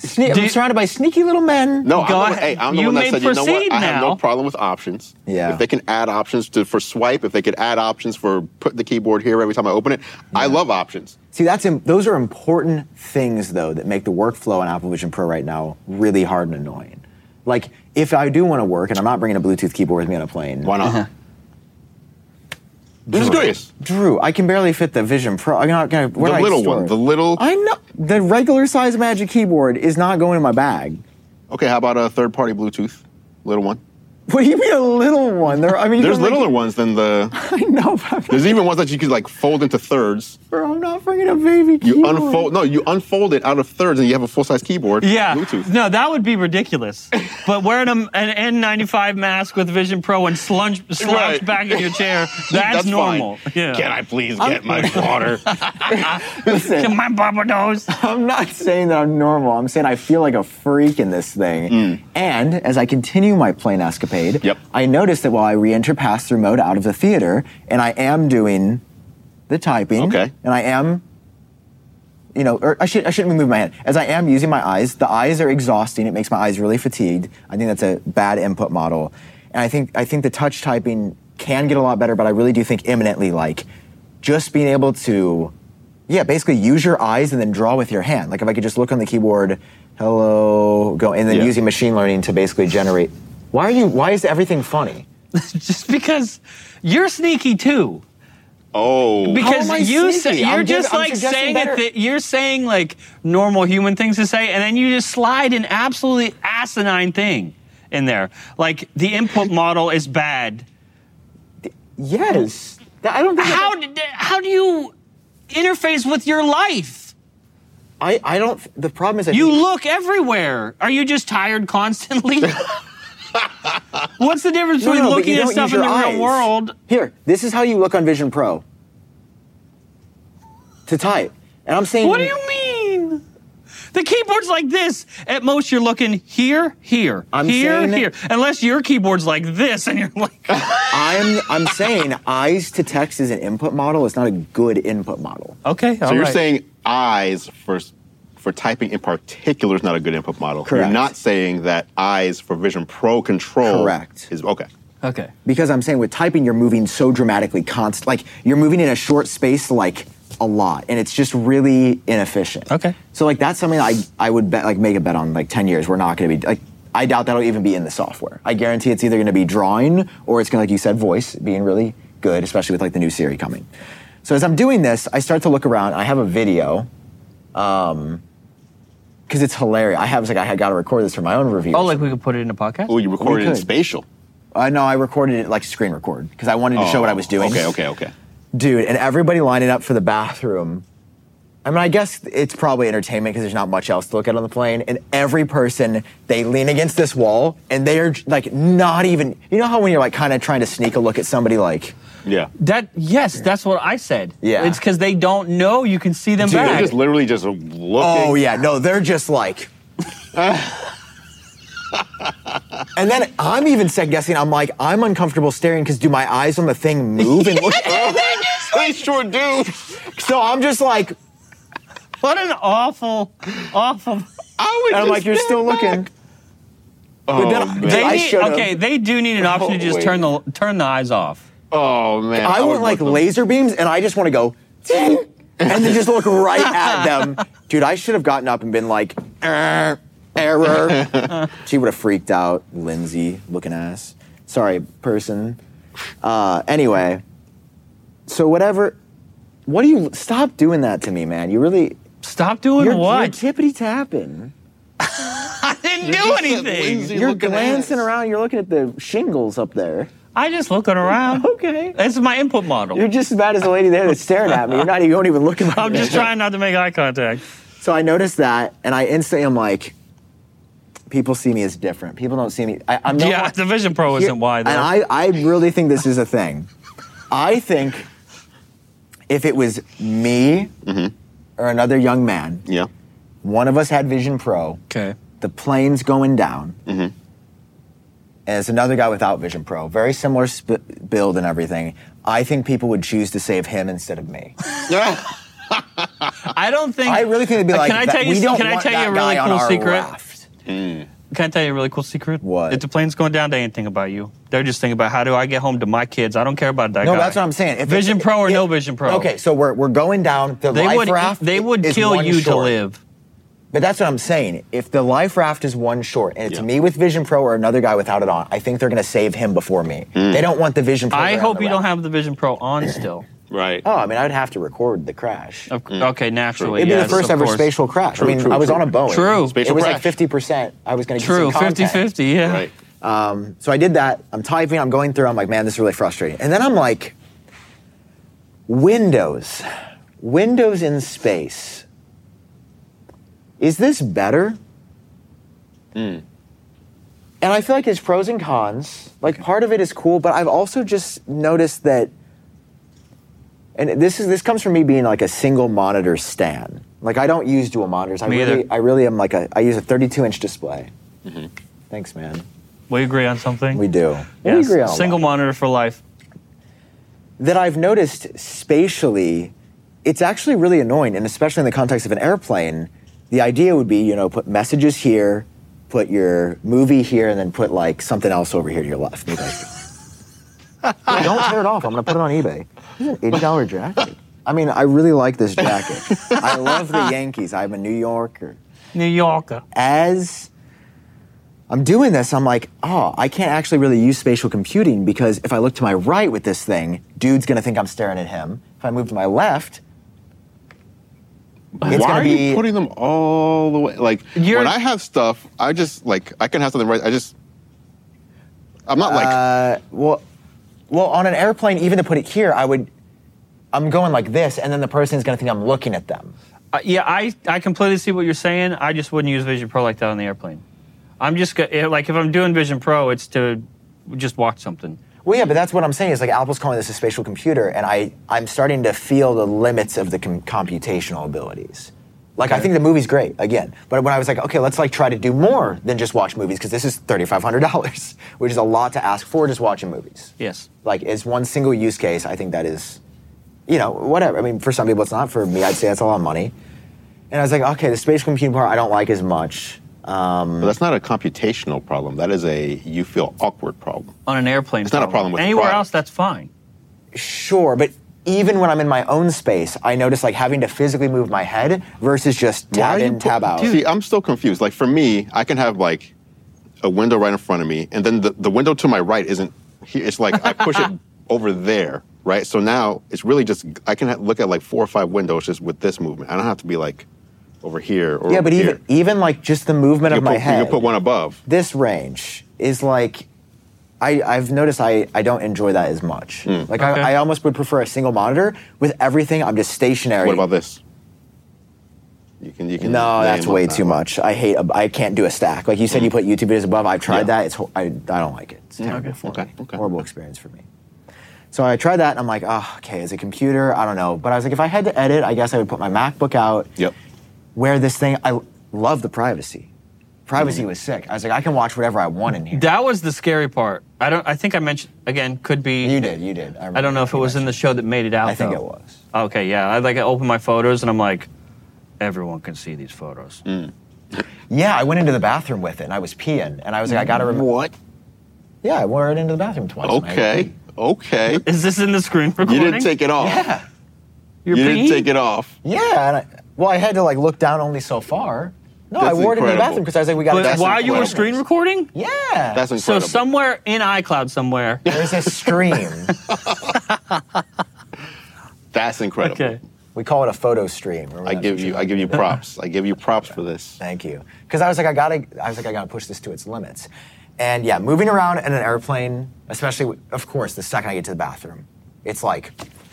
Sne- Do I'm you- surrounded by sneaky little men. No, I'm Go the, one- ahead. hey, I'm the You one that may said, you know what? proceed I have no now. problem with options. Yeah. If they can add options to for swipe, if they could add options for put the keyboard here every time I open it, I love options. See, that's im- those are important things though that make the workflow on Apple Vision Pro right now really hard and annoying. Like if I do want to work and I'm not bringing a Bluetooth keyboard with me on a plane. Why not? Uh-huh. Just curious. Drew, I can barely fit the Vision Pro. I'm not gonna. Where The do I little store one, it? the little. I know the regular size Magic Keyboard is not going in my bag. Okay, how about a third-party Bluetooth, little one? What do you mean a little one? There, I mean, you There's can, like- littler ones than the. I know, but I'm There's even ones that you could like fold into thirds. Bro, I'm not bringing a baby You keyboard. unfold. No, you unfold it out of thirds, and you have a full-size keyboard. Yeah. Bluetooth. No, that would be ridiculous. But wearing a, an N ninety-five mask with Vision Pro and slunge, slouch Right. back in your chair, that's, That's normal. fine. Yeah. Can I please get my water? Listen, Get my Barbados. I'm not saying that I'm normal. I'm saying I feel like a freak in this thing. And as I continue my plane escapade, Yep. I notice that while I re-enter pass-through mode out of the theater, and I am doing the typing, Okay. and I am, you know, or I should I shouldn't move my hand. As I am using my eyes, the eyes are exhausting. It makes my eyes really fatigued. I think that's a bad input model, and I think I think the touch typing can get a lot better, but I really do think imminently, like, just being able to, yeah, basically use your eyes and then draw with your hand. Like if I could just look on the keyboard, hello, go, and then Yeah. using machine learning to basically generate. Why are you? Why is everything funny? Just because you're sneaky too. Oh. Because am I you sneaky? say, you're I'm just giving- I'm like suggesting saying better- it. That you're saying like normal human things to say, and then you just slide an absolutely asinine thing in there. Like the input model is bad. Yes. I don't think. How did, how do you interface with your life? I, I don't. The problem is, I You think- look everywhere. Are you just tired constantly? What's the difference No, between no, but looking you at don't stuff use in the your real eyes. world? Here, this is how you look on Vision Pro. To type, and I'm saying. What do you mean? The keyboard's like this. At most, you're looking here, here, I'm here, saying that- here. Unless your keyboard's like this, and you're like, I'm I'm saying eyes to text is an input model. It's not a good input model. okay. So you're saying eyes for for typing in particular is not a good input model. Correct. You're not saying that eyes for Vision Pro control. Correct. Is okay. okay. Because I'm saying with typing, you're moving so dramatically constant. Like you're moving in a short space, like a lot, and it's just really inefficient. Okay. So like that's something I I would bet like make a bet on like ten years. We're not going to be like. I doubt that'll even be in the software. I guarantee it's either going to be drawing or it's going to, like you said, voice being really good, especially with like the new Siri coming. So as I'm doing this, I start to look around. I have a video, um, because it's hilarious. I have like I got to record this for my own review. Oh, like we could put it in a podcast? Oh, you recorded it in could. spatial. I know I recorded it like screen record because I wanted to show what I was doing. Okay, okay, okay. Dude, and everybody lining up for the bathroom. I mean, I guess it's probably entertainment because there's not much else to look at on the plane. And every person, they lean against this wall and they are like not even, you know how when you're like kind of trying to sneak a look at somebody like, Yeah. That yes, that's what I said. Yeah. It's because they don't know you can see them Dude, They're back. just literally just looking. oh yeah, no, they're just like. And then I'm even second guessing. I'm like, I'm uncomfortable staring because do my eyes on the thing move and look? They sure do. So I'm just like, What an awful, awful. I would and I'm just like, you're stand still back. looking. Oh, then I- man. They I need, should've- okay, they do need an option to just wait. turn the turn the eyes off. Oh man. I would want like them. laser beams, and I just want to go, "Ting," and then just look right at them. Dude, I should have gotten up and been like, "Er, error. She would have freaked out. Lindsay looking ass. Sorry, person. Uh, anyway, so whatever. What do you stop doing that to me, man? You really Stop doing you're, what? you're tippity tapping. I didn't You do just said anything. Lindsay You're looking glancing ass. around. You're looking at the shingles up there. I just looking around. Okay. This is my input model. You're just as bad as the lady there that's staring at me. You're not even, you don't even look at my I'm just trying not to make eye contact. So I noticed that, and I instantly am like, people see me as different. People don't see me. I, I'm not, Yeah, the Vision Pro isn't wide though. And I, I really think this is a thing. I think if it was me or another young man, Yeah. one of us had Vision Pro, okay. the plane's going down, Mm-hmm. and it's another guy without Vision Pro, very similar sp- build and everything. I think people would choose to save him instead of me. Yeah. I don't think. I really think it'd be Uh, like, can I that- tell you? we don't Can I want tell you that a really guy on cool our secret? raft. Can I tell you a really cool secret? What? If the plane's going down, they ain't thinking about you. They're just thinking about how do I get home to my kids. I don't care about that No, guy. that's what I'm saying. If Vision it- Pro or it- no Vision Pro. Okay, so we're we're going down the They life would. raft. They would is kill one you to short. live. But that's what I'm saying. If the life raft is one short, and it's Yeah. me with Vision Pro or another guy without it on, I think they're going to save him before me. They don't want the Vision Pro. I on hope the you don't raft. have the Vision Pro on still. Right. Oh, I mean, I'd have to record the crash. Of- Okay, naturally. It'd be yes, the first of ever course. spatial crash. True, I mean, true, I was true. on a Boeing. True. Spatial it was crash. like fifty percent. I was going to get True, some content. fifty-fifty, yeah. Right. Um, so I did that. I'm typing. I'm going through. I'm like, man, this is really frustrating. And then I'm like, Windows. Windows in space. Is this better? Hmm. And I feel like there's pros and cons. Like part of it is cool, but I've also just noticed that, and this is this comes from me being like a single monitor stan. Like I don't use dual monitors. I Me really, either. I really am like a. I use a thirty-two inch display. Mm-hmm. Thanks, man. We agree on something. We do. We Yes, agree on a single lot. monitor for life. That I've noticed spatially, it's actually really annoying, and especially in the context of an airplane, the idea would be, you know, put messages here, put your movie here, and then put like something else over here to your left. And you're like, "Hey, don't tear it off. I'm going to put it on eBay. This is an eighty dollar jacket. I mean, I really like this jacket. I love the Yankees. I'm a New Yorker. New Yorker. As I'm doing this, I'm like, oh, I can't actually really use spatial computing because if I look to my right with this thing, dude's gonna think I'm staring at him. If I move to my left, it's Why gonna are be. you putting them all the way? Like You're- when I have stuff, I just like I can have something right. I just I'm not like uh, well, well, on an airplane, even to put it here, I would. I'm going like this, and then the person's gonna think I'm looking at them. Uh, yeah, I, I completely see what you're saying. I just wouldn't use Vision Pro like that on the airplane. I'm just go- eh, like if I'm doing Vision Pro, it's to just watch something. Well, yeah, but that's what I'm saying is like Apple's calling this a spatial computer, and I, I'm starting to feel the limits of the com- computational abilities. Like, I think the movie's great, again. But when I was like, okay, let's like try to do more than just watch movies, because this is thirty-five hundred dollars, which is a lot to ask for just watching movies. Yes. Like, as one single use case, I think that is, you know, whatever. I mean, for some people it's not. For me, I'd say that's a lot of money. And I was like, okay, the spatial computing part I don't like as much. Um, but that's not a computational problem. That is a you feel awkward problem. On an airplane. It's not a problem with the Anywhere product. else, that's fine. Sure, but even when I'm in my own space, I notice like having to physically move my head versus just Why tab are you in, put- tab out. See, I'm still confused. Like for me, I can have like a window right in front of me, and then the, the window to my right isn't here. It's like I push it over there, right? So now it's really just I can ha- look at like four or five windows just with this movement. I don't have to be like over here or Yeah, over but here. even even like just the movement you of can my put, head. You can put one above. This range is like, I, I've noticed I, I don't enjoy that as much. Hmm. Like Okay. I, I almost would prefer a single monitor with everything. I'm just stationary. What about this? You can you can. No, lay that's them way up that too way. much. I hate. a- I can't do a stack. Like you said, you put YouTube videos above. I've tried Yeah. that. It's. ho- I. I don't like it. It's terrible for okay, me. okay. Horrible experience for me. So I tried that, and I'm like, oh, okay. As a computer, I don't know. But I was like, if I had to edit, I guess I would put my MacBook out. Yep. Where this thing, I love the privacy. Privacy Mm-hmm. was sick. I was like, I can watch whatever I want in here. That was the scary part. I don't. I think I mentioned again. Could be. You did. You did. I don't know if it was in the show that made it out. I think though. it was. Okay, yeah. I like I open my photos and I'm like, everyone can see these photos. Mm. Yeah, I went into the bathroom with it, and I was peeing, and I was like, I gotta remember. What? Yeah, I wore it into the bathroom twice. and I Okay. peed. Okay. Is this in the screen recording? You didn't take it off. Yeah. You're you didn't peeing? take it off. Yeah, and I, well, I had to like look down only so far. No, I That's wore it in the incredible. bathroom because I was like, we got to. But That's while you were incredible. screen recording? Yeah. That's So incredible. somewhere in iCloud somewhere. There's a stream. That's incredible. Okay. We call it a photo stream. Remember I that give feature? you I give you props. I give you props for this. Thank you. Because I was like, I gotta. I was like, I gotta push this to its limits. And yeah, moving around in an airplane, especially, of course, the second I get to the bathroom, it's like,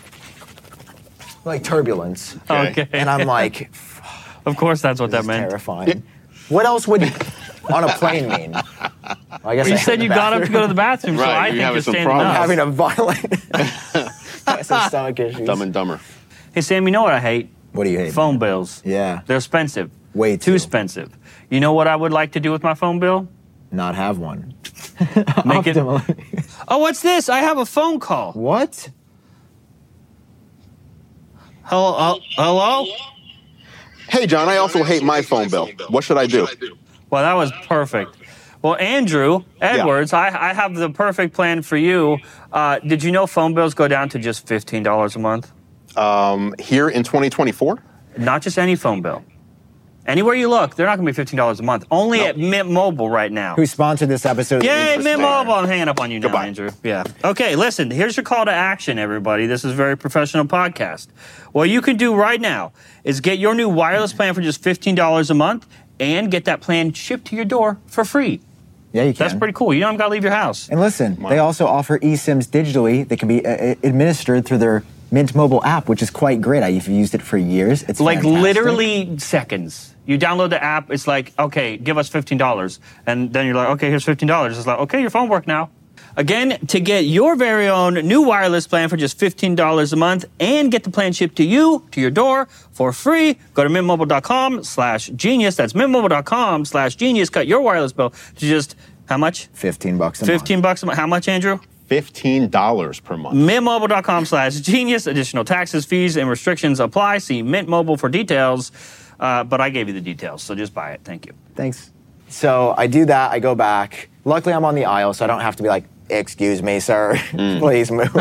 like turbulence. Okay. Okay. And I'm like, Of course, that's what this that is meant. terrifying. What else would on a plane mean? Well, I guess You I said had you the got up to go to the bathroom, so Right, I you're think having you're some standing problems. up. having a violent got some stomach issues. Dumb and Dumber. Hey, Sam, you know what I hate? What do you hate? Phone bills. Yeah. They're expensive. Way Too too. expensive. You know what I would like to do with my phone bill? Not have one. Make it. Optimally. Oh, what's this? I have a phone call. What? Hello? Uh, hello? Hey, John, I also hate my phone bill. What should I do? Well, that was perfect. Well, Andrew Edwards, I, I have the perfect plan for you. Uh, did you know phone bills go down to just fifteen dollars a month? Um, here in twenty twenty-four? Not just any phone bill. Anywhere you look, they're not going to be fifteen dollars a month. Only nope. at Mint Mobile right now. Who sponsored this episode? Yay, Mint Mobile. I'm hanging up on you now, Goodbye. Andrew. Yeah. Okay, listen, here's your call to action, everybody. This is a very professional podcast. What you can do right now is get your new wireless plan for just fifteen dollars a month and get that plan shipped to your door for free. Yeah, you can. That's pretty cool. You don't got to leave your house. And listen, they also offer eSIMs digitally that can be uh, administered through their Mint Mobile app, which is quite great. I've used it for years. It's like fantastic. literally seconds. You download the app, it's like, okay, give us fifteen dollars. And then you're like, okay, here's fifteen dollars. It's like, okay, your phone worked now. Again, to get your very own new wireless plan for just fifteen dollars a month and get the plan shipped to you, to your door, for free, go to mintmobile.com slash genius. That's mintmobile.com slash genius. Cut your wireless bill to just, how much? fifteen bucks a fifteen month. bucks a month. How much, Andrew? fifteen dollars per month. mintmobile.com slash genius. Additional taxes, fees, and restrictions apply. See Mint Mobile for details. Uh, but I gave you the details, so just buy it. Thank you. Thanks. So I do that. I go back. Luckily, I'm on the aisle, so I don't have to be like, excuse me, sir. Mm. Please move.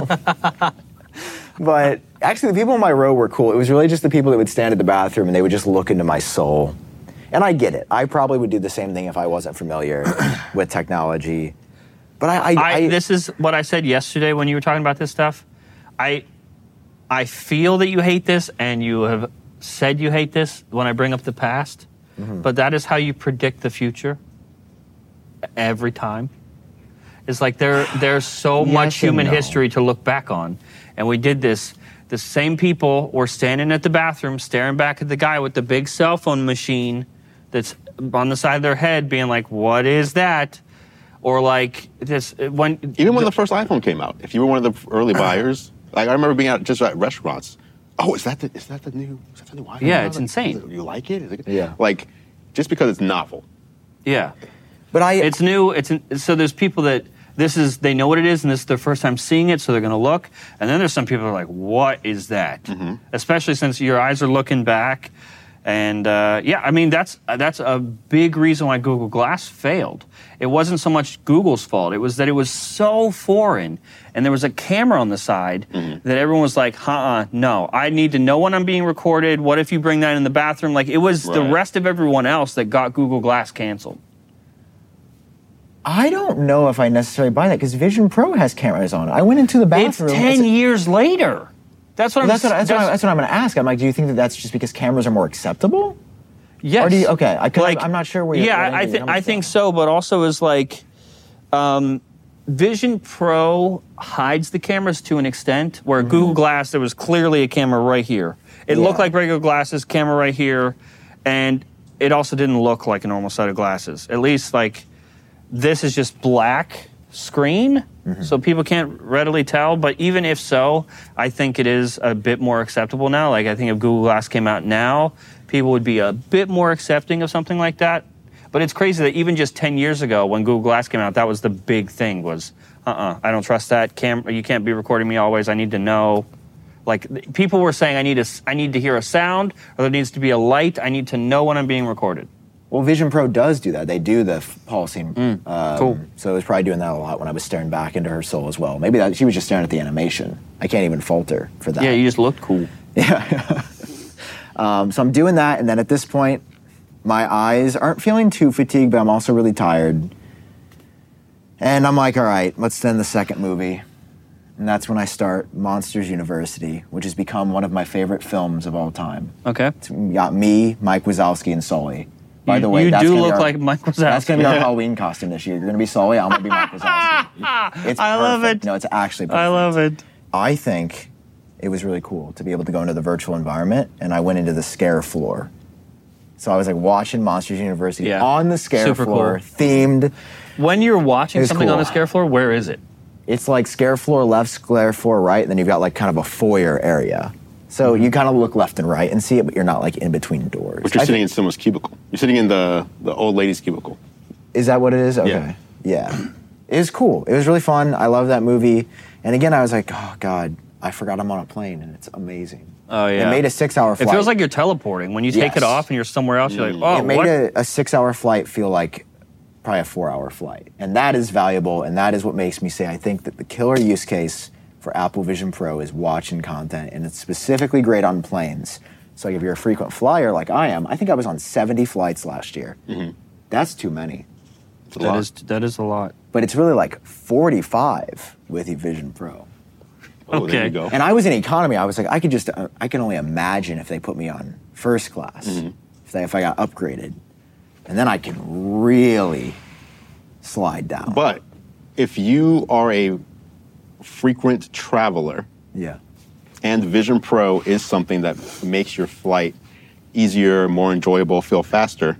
But actually, the people in my row were cool. It was really just the people that would stand at the bathroom and they would just look into my soul. And I get it. I probably would do the same thing if I wasn't familiar with technology. But I, I, I, I... This is what I said yesterday when you were talking about this stuff. I, I feel that you hate this, and you have said you hate this when I bring up the past. Mm-hmm. But that is how you predict the future. Every time. It's like there, there's so yes much human no. history to look back on. And we did this. The same people were standing at the bathroom, staring back at the guy with the big cell phone machine that's on the side of their head, being like, what is that? Or like this when even when the, the first iPhone came out, if you were one of the early buyers, like I remember being out just at restaurants. Oh, is that the is that the new is that the new iPhone? Yeah, it's like, insane. You like it? Is it? Yeah. Like just because it's novel. Yeah. But I it's new. It's so there's people that this is they know what it is and this is their first time seeing it, so they're going to look. And then there's some people that are like, what is that? Mm-hmm. Especially since your eyes are looking back. And uh, yeah, I mean that's that's a big reason why Google Glass failed. It wasn't so much Google's fault; it was that it was so foreign, and there was a camera on the side mm-hmm. that everyone was like, "Uh-uh, no! I need to know when I'm being recorded. What if you bring that in the bathroom?" Like it was right. the rest of everyone else that got Google Glass canceled. I don't know if I necessarily buy that because Vision Pro has cameras on it. I went into the bathroom. It's ten years later. That's what, well, I'm, that's, what, that's, that's, what I, that's what I'm going to ask. I'm like, do you think that that's just because cameras are more acceptable? Yes. Or do you, okay, I, like, I'm not sure where you're Yeah, I, th- I think so, but also is like um, Vision Pro hides the cameras to an extent where mm-hmm. Google Glass, there was clearly a camera right here. It yeah. looked like regular glasses, camera right here, and it also didn't look like a normal set of glasses. At least like this is just black screen, mm-hmm. so people can't readily tell. But even if so, I think it is a bit more acceptable now. Like I think if Google Glass came out now, people would be a bit more accepting of something like that. But it's crazy that even just ten years ago when Google Glass came out, that was the big thing was, uh-uh, I don't trust that. Cam- you can't be recording me always. I need to know. Like people were saying, I need, a, I need to hear a sound, or there needs to be a light. I need to know when I'm being recorded. Well, Vision Pro does do that. They do the policy. Mm, um, cool. So I was probably doing that a lot when I was staring back into her soul as well. Maybe that she was just staring at the animation. I can't even fault her for that. Yeah, you just looked cool. Yeah. um, so I'm doing that, and then at this point, my eyes aren't feeling too fatigued, but I'm also really tired. And I'm like, all right, let's send the second movie. And that's when I start Monsters University, which has become one of my favorite films of all time. Okay. It's got me, Mike Wazowski, and Sully. By you, the way, you that's do gonna look be our, like Mike Wazowski. That's going to be our Halloween costume this year. You're going to be Sully, I'm going to be Mike Wazowski. It's I love perfect. it. No, it's actually perfect. I love it. I think it was really cool to be able to go into the virtual environment, and I went into the scare floor. So I was like watching Monsters University yeah. on the scare Super floor, cool. themed. When you're watching something cool. on the scare floor, where is it? It's like scare floor left, scare floor right, and then you've got like kind of a foyer area. So you kind of look left and right and see it, but you're not like in between doors. But you're I sitting think, in someone's cubicle. You're sitting in the, the old lady's cubicle. Is that what it is? Okay. Yeah. yeah. It was cool. It was really fun. I love that movie. And again, I was like, oh, God, I forgot I'm on a plane, and it's amazing. Oh, yeah. It made a six-hour It flight. feels like you're teleporting. When you take Yes. it off and you're somewhere else, you're like, oh, it made what? a, a six-hour flight feel like probably a four-hour flight. And that is valuable, and that is what makes me say I think that the killer use case for Apple Vision Pro is watching content, and it's specifically great on planes. So like if you're a frequent flyer like I am, I think I was on seventy flights last year. Mm-hmm. That's too many. It's a That lot. is, that is a lot. But it's really like forty-five with the Vision Pro. Oh, there Okay. you go. And I was in economy. I was like, I could just, uh, I can only imagine if they put me on first class, Mm-hmm. if, they, if I got upgraded. And then I can really slide down. But if you are a frequent traveler yeah. and Vision Pro is something that makes your flight easier, more enjoyable, feel faster,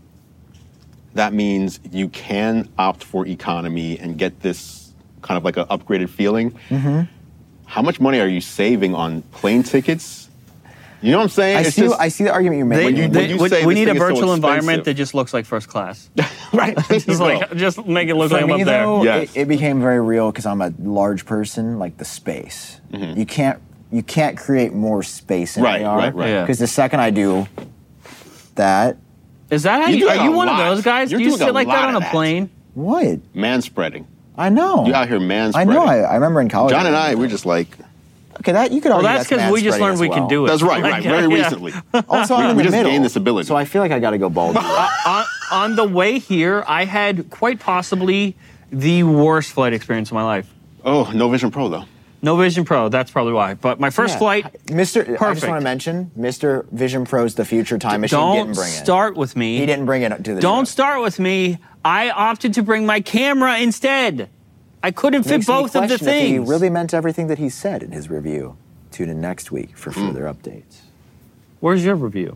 that means you can opt for economy and get this kind of like an upgraded feeling. Mm-hmm. How much money are you saving on plane tickets? You know what I'm saying? I It's see, just- I see the argument you're They, making. you- they- when you we- say we this need a thing is so virtual environment expensive. that just looks like first class. right. there you Just go. like, just make it look For like I'm me, up there. though, Yes. it, it became very real because I'm a large person, like the space. Mm-hmm. You can't you can't create more space in Right, A R. right, right. Yeah. Because the second I do that, Is that how You you, do are that you a one lot. of those guys? You're Do you doing sit a like that lot on of a that. plane? what? Man spreading. I know. You out here man I spreading. know. I, I remember in college. John and I, we're just like, Okay, that you could Well, argue that's because we just learned we can do it. that's right, Like, right, very yeah. recently. Also, I'm in we the just middle, gained this ability. so I feel like I got to go bald. on, on the way here, I had quite possibly the worst flight experience of my life. Oh, no Vision Pro though. No Vision Pro, that's probably why. But my first Yeah. flight, Mister I just Perfect. want to mention, Mister Vision Pro's the future time machine don't didn't bring it. start with me. He didn't bring it to the Don't show. start with me. I opted to bring my camera instead. I couldn't fit Makes me both of the question if he things. really meant everything that he said in his review. Tune in next week for further updates. Where's your review?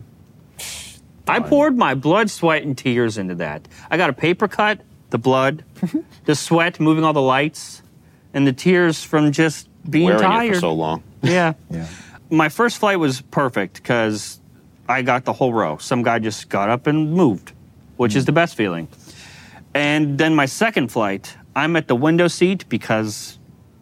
I poured my blood, sweat, and tears into that. I got a paper cut, the blood, the sweat, moving all the lights, and the tears from just being Wearing tired. it for so long. Yeah. Yeah. My first flight was perfect because I got the whole row. Some guy just got up and moved, which is the best feeling. And then my second flight, I'm at the window seat because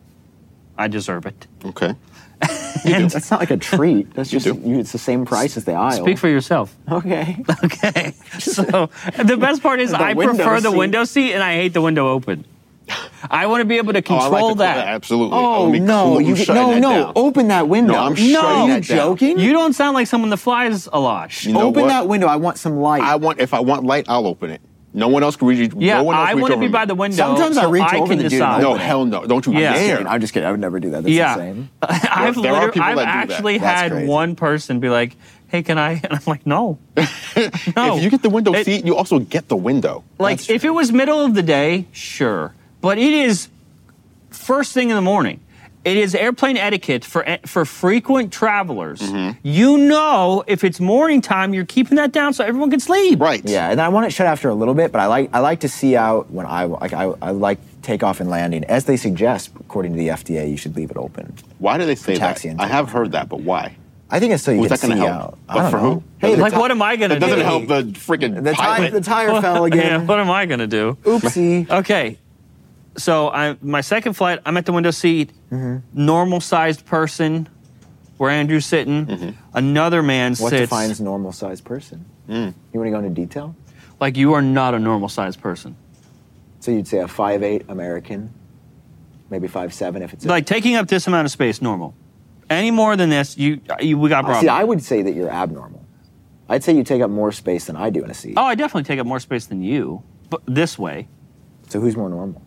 I deserve it. Okay. And That's not like a treat. That's just do. you, it's the same price as the aisle. speak for yourself. Okay. Okay. So the best part is The I window prefer the seat. window seat and I hate the window open. I want to be able to Oh, I control like the, that. Absolutely. Oh Let me no! cool- You shutting no that no! down. Open that window. No, I'm no, shutting you that down. joking? You don't sound like someone that flies a lot. You know open what? that window. I want some light. I want if I want light, I'll open it. No one else can reach. Yeah, no one else I reach want to over be me. by the window. Sometimes I so reach I over can the dude and decide. No, open it. hell no! Don't you Yeah. dare! I'm just kidding. I would never do that. That's Yeah. insane. I've, there are liter- people I've that do that. actually That's had crazy. one person be like, "Hey, can I?" And I'm like, "No, no." If you get the window It- seat, you also get the window. like That's if it was middle of the day, sure, but it is first thing in the morning. It is airplane etiquette for for frequent travelers. Mm-hmm. You know, if it's morning time, you're keeping that down so everyone can sleep. Right. Yeah, and I want it shut after a little bit, but I like I like to see out when I like I, I like takeoff and landing as they suggest. According to the F D A, you should leave it open. Why do they say that? taxi and I have heard that, but why? I think it's so you Who's can that gonna see help? out. I But don't for know. who? Hey, the Like, ti- what am I gonna That doesn't do? help the freaking The tire, pilot. the tire fell Yeah, again. what am I gonna do? Oopsie. Okay, so I my second flight, I'm at the window seat, Mm-hmm. normal sized person, where Andrew's sitting. Mm-hmm. Another man What sits defines normal sized person? Mm. You want to go into detail? like you are not a normal sized person. So you'd say a five eight American, maybe five seven if it's a, Like taking up this amount of space, normal. Any more than this, you, you we got problems. See, I would say that you're abnormal. I'd say you take up more space than I do in a seat. oh, I definitely take up more space than you, but this way. So who's more normal?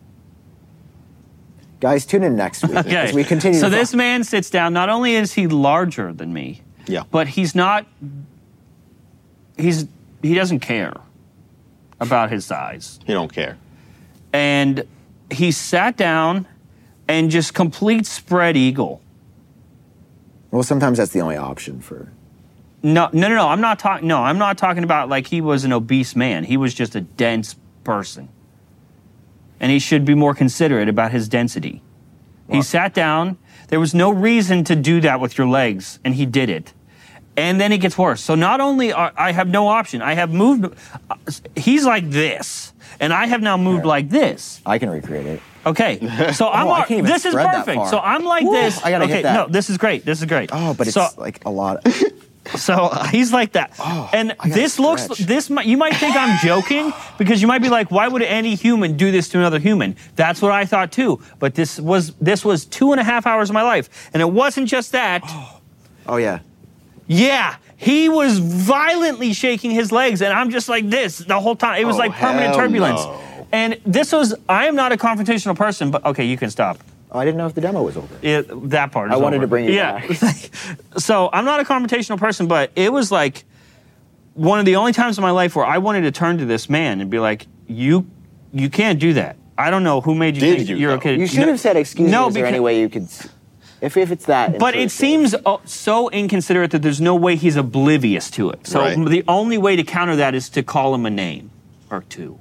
Guys, tune in next week Okay. as we continue. So to this talk. man sits down. Not only is he larger than me, Yeah. but he's not. He's he doesn't care about his size, You don't care. and he sat down and just complete spread eagle. Well, sometimes that's the only option for. No, no, no, no. I'm not talking. No, I'm not talking about like he was an obese man. He was just a dense person, and he should be more considerate about his density. He Well- sat down. There was no reason to do that with your legs, and he did it. And then it gets worse. So not only are, I have no option, I have moved. uh, He's like this, and I have now moved Yeah. like this. I can recreate it. Okay, so I'm. Oh, I ar- can't even this is spread that perfect. far. So I'm like Woo, this. I gotta okay, hit that. no, this is great. This is great. Oh, but it's so, like a lot. So he's like that. Oh, and I gotta this looks, stretch. this might, you might think I'm joking because you might be like, why would any human do this to another human? That's what I thought too. But this was, this was two and a half hours of my life. And it wasn't just that. Oh yeah. Yeah, he was violently shaking his legs and I'm just like this the whole time. It was Oh, like permanent hell turbulence. no. And this was, I am not a confrontational person, but okay, you can stop. Oh, I didn't know if the demo was over. It, that part is I wanted over. to bring you yeah. back. So I'm not a confrontational person, but it was like one of the only times in my life where I wanted to turn to this man and be like, you you can't do that. I don't know who made you Did think you, you're though? okay. to- You should No- have said, "Excuse me, no, is there any because- way you could?" s- If if it's that. But it intrusive. seems uh, so inconsiderate that there's no way he's oblivious to it. So Right. the only way to counter that is to call him a name or two.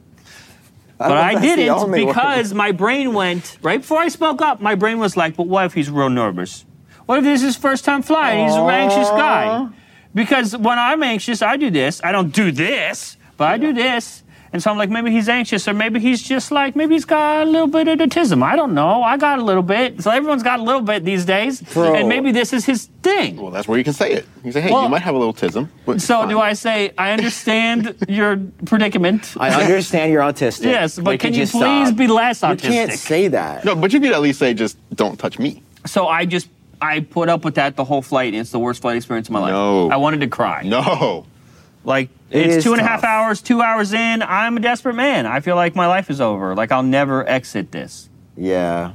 I But don't know I if that's the didn't only way. because my brain went, right before I spoke up, my brain was like, but what if he's real nervous? What if this is his first time flying? He's an anxious guy. Because when I'm anxious, I do this. I don't do this, but I do this. And so I'm like, maybe he's anxious, or maybe he's just like, maybe he's got a little bit of autism. I don't know. I got a little bit. So everyone's got a little bit these days. Bro. And maybe this is his thing. Well, that's where you can say it. You say, hey, Well, you might have a little tism. But it's So fine. do I say, I understand your predicament? I understand you're autistic. Yes, but Could can you just please stop? be less You autistic? can't say that. No, but you could at least say, just don't touch me. So I just, I put up with that the whole flight, and it's the worst flight experience of my life. No. I wanted to cry. No. Like, It it's is two and a half tough. hours, two hours in, I'm a desperate man. I feel like my life is over. Like, I'll never exit this. Yeah.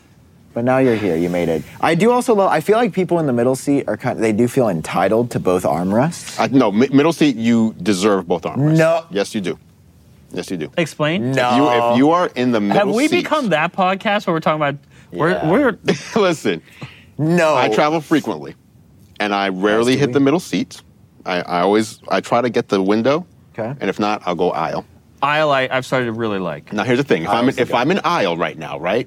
But now you're here. You made it. I do also love. I feel like people in the middle seat are kind. Of, they do feel entitled to both armrests. I, no, mi- middle seat, you deserve both armrests. No. Yes, you do. Yes, you do. Explain. No. If you, if you are in the middle Have we seat- become that podcast where we're talking about, Yeah. we're, we're, Listen, No. I travel frequently, and I rarely Yes, do hit we? the middle seat. I, I always, I try to get the window, Okay. and if not, I'll go aisle. aisle I, I've started to really like. Now, here's the thing: if I'm in, Aisle's the if guy. I'm in aisle right now, right,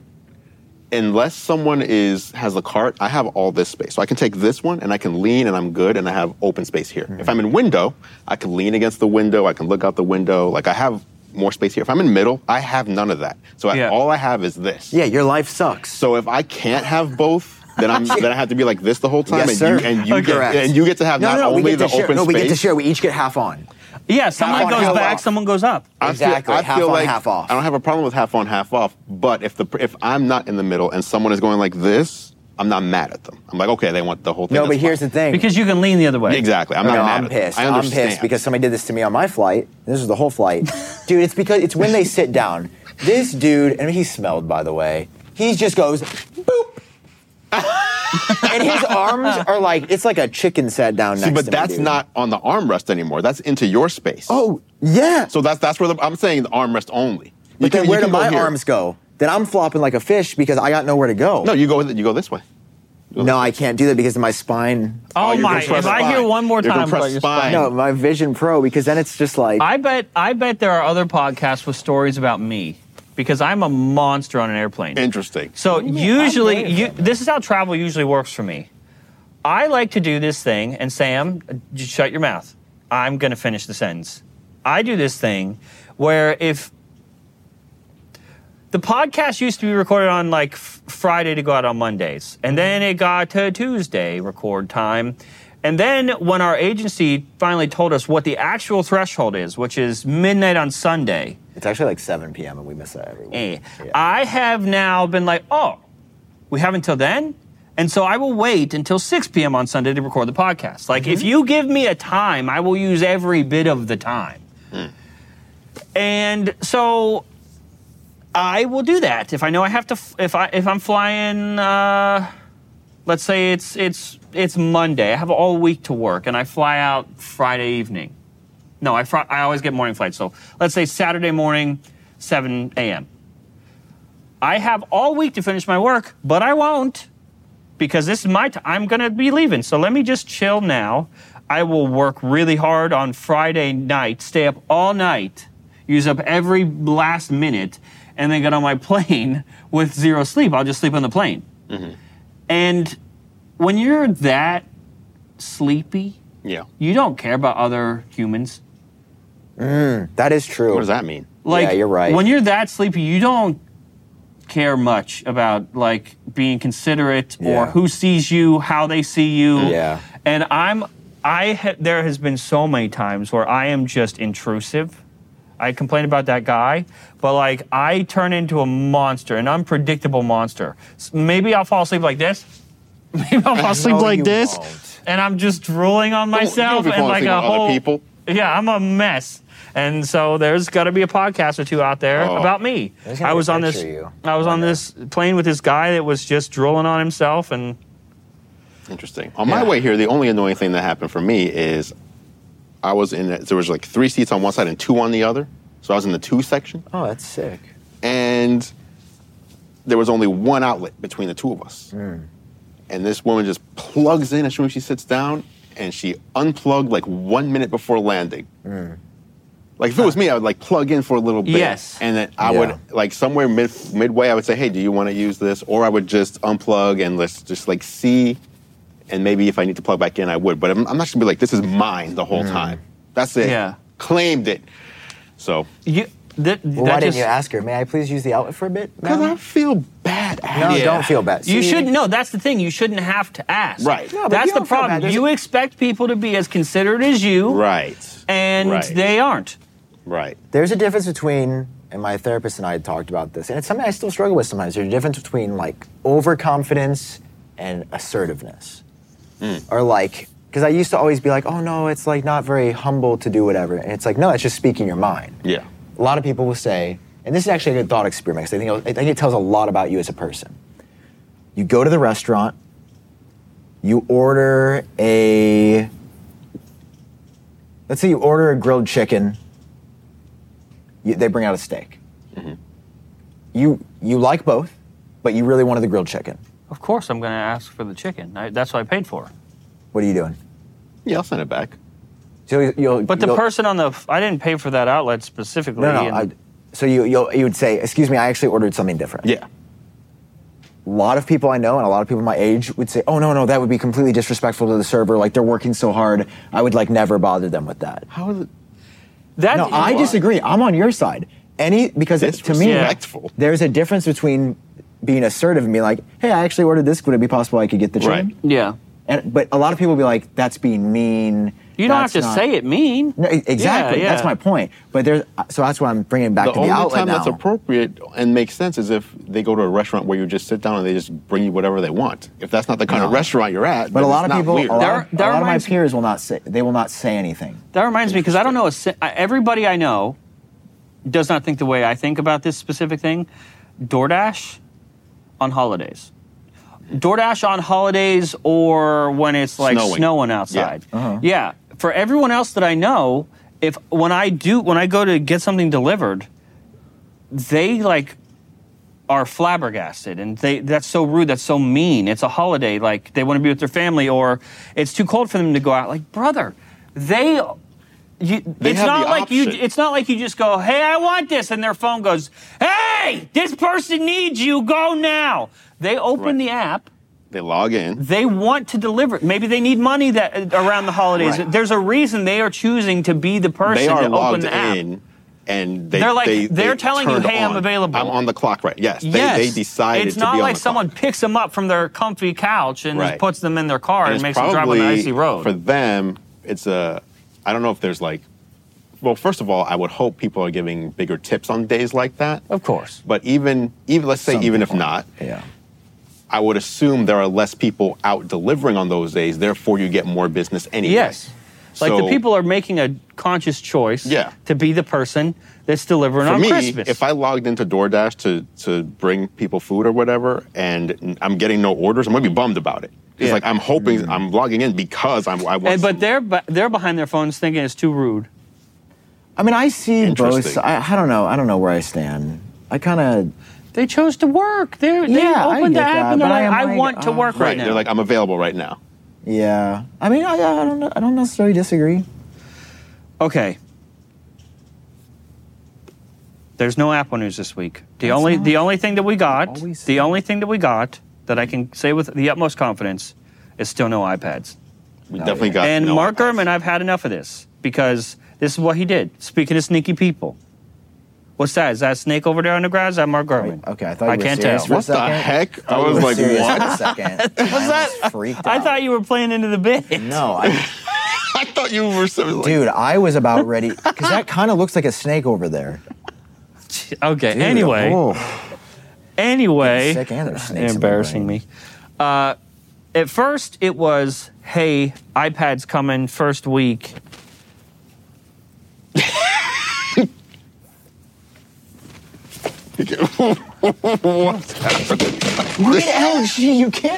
unless someone is has a cart, I have all this space, so I can take this one and I can lean, and I'm good, and I have open space here. Mm-hmm. If I'm in window, I can lean against the window, I can look out the window, like I have more space here. If I'm in middle, I have none of that. So I, Yeah. all I have is this. Yeah, your life sucks. So if I can't have both, then I'm then I have to be like this the whole time, Yes, and sir. you and you Correct. get and you get to have no, not no, no, we only get the to share. open No, we space. get to share. We each get half on. Yeah, someone Half on, goes half back, off. someone goes up. I Exactly, Feel, I half feel on, like half off. I don't have a problem with half on, half off. But if the if I'm not in the middle and someone is going like this, I'm not mad at them. I'm like, okay, they want the whole thing. No, that's but here's fine. the thing. Because you can lean the other way. Exactly. I'm no, not no, mad I'm at them. pissed. I I'm understand. pissed because somebody did this to me on my flight. This was the whole flight. Dude, it's because it's when they sit down. This dude, and he smelled, by the way, he just goes, boop. And his arms are like, it's like a chicken sat down next See, but to me, that's dude. not on the armrest anymore. That's into your space. Oh, yeah. So that's that's where the, I'm saying the armrest only. You But then can- you where do can go my here. arms go? Then I'm flopping like a fish because I got nowhere to go. No, you go you go this way. No, I can't do that because of my spine. Oh, you're my, gonna if press I hear spine. one more You're gonna time press about your spine. spine. No, my Vision Pro, because then it's just like, I bet I bet there are other podcasts with stories about me because I'm a monster on an airplane. Interesting. So do you mean? usually, I'm you, very this is how travel usually works for me. I like to do this thing, and Sam, just shut your mouth. I'm going to finish the sentence. I do this thing where if the podcast used to be recorded on like f- Friday to go out on Mondays, and then it got to Tuesday record time. And then when our agency finally told us what the actual threshold is, which is midnight on Sunday, it's actually like seven p.m. and we miss that every week. eh, Yeah. I have now been like, oh, we have until then? And so I will wait until six p.m. on Sunday to record the podcast. Like, if you give me a time, I will use every bit of the time. And so I will do that. If I know I have to, f- if, I, if I'm flying, uh, let's say it's, it's, it's Monday, I have all week to work, and I fly out Friday evening. No, I, fr- I always get morning flights. So let's say Saturday morning, seven a.m. I have all week to finish my work, but I won't because this is my time. I'm going to be leaving. So let me just chill now. I will work really hard on Friday night, stay up all night, use up every last minute, and then get on my plane with zero sleep. I'll just sleep on the plane. And when you're that sleepy, Yeah. you don't care about other humans. That is true. What does that mean? Like, Yeah, you're right. When you're that sleepy, you don't care much about like being considerate or Yeah. who sees you, how they see you. Yeah. And I'm I ha- there has been so many times where I am just intrusive. I complain about that guy, but like I turn into a monster, an unpredictable monster. S- Maybe I'll fall asleep like this. Maybe I'll fall asleep No, like you this, won't. and I'm just drooling on Don't- myself don't be and falling like asleep a on other whole. people. Yeah, I'm a mess. And so there's got to be a podcast or two out there Oh. about me. There's gonna I be a was on this. picture of you. I was on Wonder. this plane with this guy that was just drooling on himself, and Interesting. On my Yeah. way here, the only annoying thing that happened for me is I was in. There was like three seats on one side and two on the other, so I was in the two section, Oh, that's sick. and there was only one outlet between the two of us. And this woman just plugs in as soon as she sits down, and she unplugged like one minute before landing. Like if it was me, I would like plug in for a little bit, Yes. and then I Yeah. would like somewhere mid midway, I would say, "Hey, do you want to use this?" Or I would just unplug and let's just like see, and maybe if I need to plug back in, I would. But I'm, I'm not gonna be like, "This is mine" the whole time. That's it. Yeah. Claimed it. So you. That, Well, that why didn't just- you ask her? May I please use the outlet for a bit? because ma'am?" I feel bad. At No, it. don't feel bad. You See? shouldn't. No, that's the thing. You shouldn't have to ask. Right. No, but that's you the don't feel bad. problem. There's You a- expect people to be as considerate as you, Right. and Right. they aren't. Right. There's a difference between, and my therapist and I had talked about this, and it's something I still struggle with sometimes. There's a difference between like overconfidence and assertiveness. Or like, because I used to always be like, oh no, it's like not very humble to do whatever. And it's like, no, it's just speaking your mind. Yeah. A lot of people will say, and this is actually a good thought experiment, 'cause I think, it'll- I think it tells a lot about you as a person. You go to the restaurant, you order a, let's say you order a grilled chicken, you, they bring out a steak. You, you like both, but you really wanted the grilled chicken. Of course, I'm going to ask for the chicken. I, that's what I paid for. What are you doing? Yeah, I'll send it back. So you- you'll, But the you'll- person on the, I didn't pay for that outlet specifically. no, no, and- I, so you, you'll, you would say, excuse me, I actually ordered something different. Yeah. A lot of people I know and a lot of people my age would say, oh, no, no, that would be completely disrespectful to the server. Like, they're working so hard. I would, like, never bother them with that. How is it? that, No, I disagree. I'm on your side. Any, because it, to me, Disrespectful. there's a difference between being assertive and being like, hey, I actually ordered this. Would it be possible I could get the chicken? Right. Yeah. And, but a lot of people will be like, that's being mean. You don't have That's to not-" say it mean. No, e- exactly. Yeah, That's yeah. my point. But there's, so that's why I'm bringing it back The to the only outlet time now. that's appropriate and makes sense is if they go to a restaurant where you just sit down and they just bring you whatever they want. If that's not the kind of No. restaurant you're at, But a then lot it's of not people, weird. a lot, There- of, a there lot of my reminds- peers will not say, they will not say anything. That reminds me, because I don't know, a si- I- everybody I know does not think the way I think about this specific thing. DoorDash on holidays. DoorDash on holidays or when it's like Snowing. snowing, outside. Yeah. Uh-huh. Yeah. For everyone else that I know, if when I do when I go to get something delivered, they like are flabbergasted and they that's so rude, that's so mean. It's a holiday, like they want to be with their family or it's too cold for them to go out. Like, brother, they you, They it's have not the like you option. it's not like you just go, "Hey, I want this," and their phone goes, "Hey, this person needs you, go now." They open Right. the app. They log in. They want to deliver. Maybe they need money that around the holidays. Right. There's a reason they are choosing to be the person They are to open logged the app. in, and they, They're like- they, they're they telling you, turned "Hey, I'm on. available." I'm on the clock, right? Yes. They, Yes. they decided It's to not be on like the someone clock. picks them up from their comfy couch and Right. just puts them in their car and, it's makes them drive on the probably, icy road. For them, it's a. I don't know if there's like. Well, first of all, I would hope people are giving bigger tips on days like that. of course. But even, even let's say, Some even if people. not, Yeah. I would assume there are less people out delivering on those days. Therefore, you get more business anyway. Yes. Like the So- people are making a conscious choice Yeah. to be the person that's delivering For on me, Christmas. if I logged into DoorDash to to bring people food or whatever, and I'm getting no orders, I'm gonna be bummed about it. It's Yeah. like I'm hoping I'm logging in because I'm. I want. and, but some- they're be- they're behind their phones thinking it's too rude. I mean, I see both. Interesting. I, I don't know. I don't know where I stand. I kind of. They chose to work. They're, they Yeah, I opened the get app that, and they're but like, I am I, like, want to uh, work right, right. now. They're like, I'm available right now. Yeah. I mean, I, I don't. know- I don't necessarily disagree. Okay. There's no Apple News this week. The That's only not the only thing that we got, always the say. only thing that we got that I can say with the utmost confidence is still no iPads. We Oh, definitely yeah. got. and no Mark iPads. Gurman, I've had enough of this because this is what he did. Speaking of sneaky people, What's that? Is that a snake over there on the ground? Is that Mark Gurman? Okay, I thought you I were can't serious tell. for a What the second. heck? thought I you was were like, serious what? For a second. What's I that? was freaked I out. thought you were playing into the bit. No, I, I thought you were so like, dude, I was about ready because that kind of looks like a snake over there. Okay. Dude, anyway. oh, Anyway. sick and there's snakes in my Embarrassing brain. me. Uh, at first, it was, hey, iPad's coming first week. what's happening? Look at L G, you can't.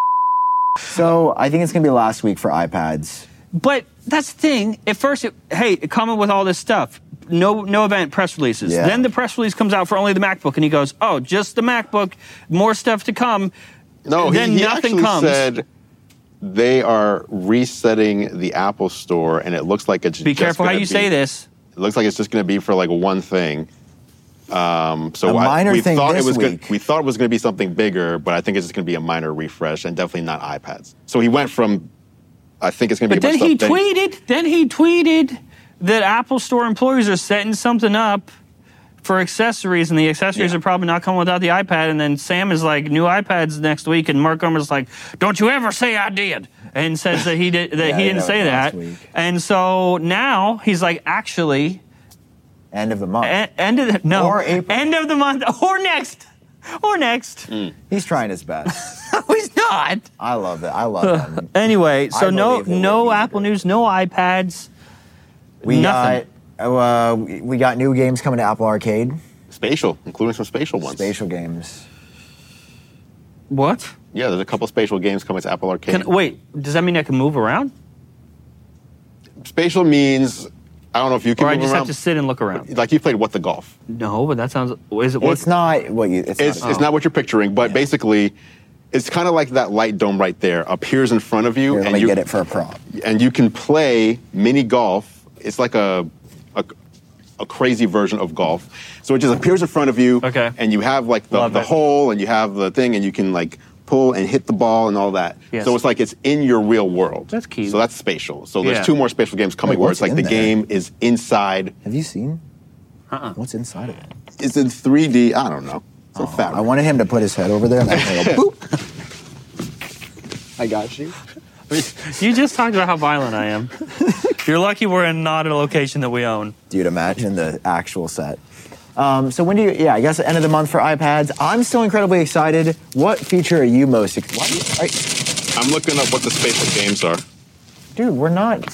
So I think it's gonna be last week for iPads. But that's the thing. At first, it, hey, coming with all this stuff. No, no event press releases. Yeah. Then the press release comes out for only the MacBook, and he goes, "Oh, just the MacBook. More stuff to come." No, Then he, he nothing actually comes. said they are resetting the Apple Store, and it looks like it's Be just careful how gonna you be- say this. It looks like it's just going to be for like one thing. Um, so A I- minor we thing thought this it was week. Good, we thought it was going to be something bigger, but I think it's just going to be a minor refresh, and definitely not iPads. So he went from, I think it's going to be. But a then bunch he of stuff- tweeted. Then he tweeted that Apple Store employees are setting something up for accessories, and the accessories Yeah. are probably not coming without the iPad. And then Sam is like, "New iPads next week," and Mark Gurman's like, "Don't you ever say I did," and says that he did that Yeah, he yeah, didn't that say was last that. week. And so now he's like, "Actually, End of the month. e- end of the no, Or April. end of the month, or next, or next." He's trying his best. No, he's not. I love it. I love him. Anyway, so I no, believe it no would be Apple great. News, no iPads. We Nothing. got uh, we we got new games coming to Apple Arcade. spatial, including some spatial ones. Spatial games. What? Yeah, there's a couple spatial games coming to Apple Arcade. Can, wait, does that mean I can move around? Spatial means I don't know if you can Or I move just around. have to sit and look around? Like you played What the Golf. No, but that sounds. Is it what? It's not what you. It's, It's, not, it's not what you're picturing, but basically, it's kind of like that light dome right there appears in front of you, Here, let and me you get it for a prop. and you can play mini golf. It's like a, a a crazy version of golf. So it just appears in front of you, Okay. and you have like the, Love the it. hole, and you have the thing, and you can like pull and hit the ball and all that. Yes. So it's like it's in your real world. That's cute. So that's spatial. So there's Yeah. two more spatial games coming Wait, where what's it's like in the there? game is inside. Have you seen? Uh-uh. What's inside of it? It's in three D. I don't know. It's a Oh, fabric. I wanted him to put his head over there and I go boop. I got you. You just talked about how violent I am. You're lucky we're in not a location that we own. Dude, imagine the actual set. Um, so when do you? Yeah, I guess end of the month for iPads. I'm still incredibly excited. What feature are you most excited? I'm looking up what the spatial games are. Dude, we're not.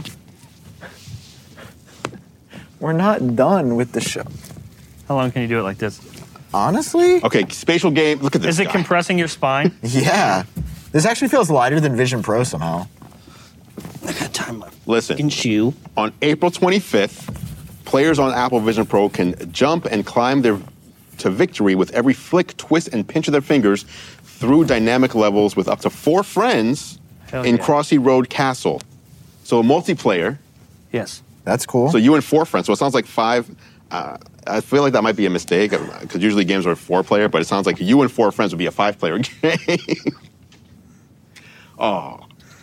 We're not done with the show. How long can you do it like this? Honestly? Okay, spatial game. Look at this. Is it guy. compressing your spine? Yeah. This actually feels lighter than Vision Pro somehow. I got time left. Listen, In chew. on April twenty-fifth, players on Apple Vision Pro can jump and climb their to victory with every flick, twist, and pinch of their fingers through dynamic levels with up to four friends Hell in yeah. Crossy Road Castle. So multiplayer. Yes. That's cool. So you and four friends. So it sounds like five. Uh, I feel like that might be a mistake because usually games are four player, but it sounds like you and four friends would be a five player game. Oh,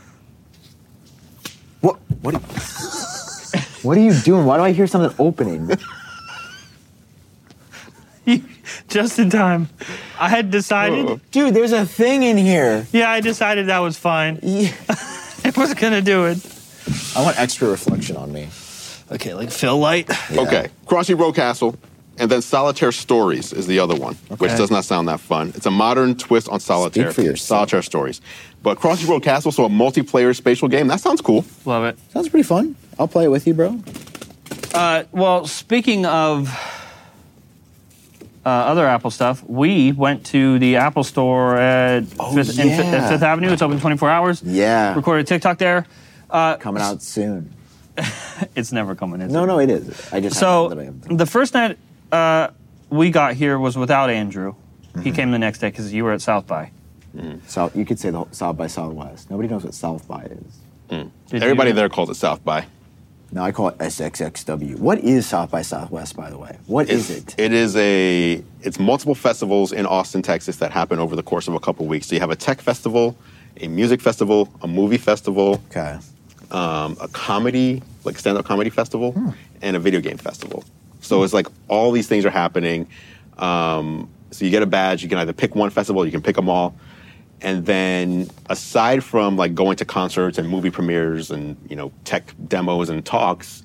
what? What? Are, what are you doing? Why do I hear something opening? Just in time. I had decided. Uh-oh. Dude, there's a thing in here. Yeah, I decided that was fine. Yeah. I wasn't gonna do it. I want extra reflection on me. Okay, like fill light. Yeah. okay. Crossy Road Castle, and then Solitaire Stories is the other one, which Okay. does not sound that fun. It's a modern twist on Solitaire. Speak for yourself. Solitaire Stories, but Crossy Road Castle, so a multiplayer spatial game. That sounds cool. Love it. Sounds pretty fun. I'll play it with you, bro. Uh, well, speaking of uh, other Apple stuff, we went to the Apple Store at, Oh, Fifth, in Fi- yeah. at Fifth Avenue. It's open twenty-four hours. Yeah. Recorded TikTok there. Uh, Coming out soon. It's never coming. Is No, it? no, it is. I just So haven't literally- the first night uh, we got here was without Andrew. Mm-hmm. He came the next day because you were at South by. South, you could say the whole- South by Southwest. Nobody knows what South by is. Did Everybody you- there calls it South by. No, I call it S X X W. What is South by Southwest, by the way? What is it? It is a. It's multiple festivals in Austin, Texas, that happen over the course of a couple weeks. So you have a tech festival, a music festival, a movie festival, Okay. um, a comedy, like stand-up comedy festival, Hmm. and a video game festival. So it's like all these things are happening. Um, so you get a badge. You can either pick one festival, you can pick them all. And then aside from like going to concerts and movie premieres and, you know, tech demos and talks,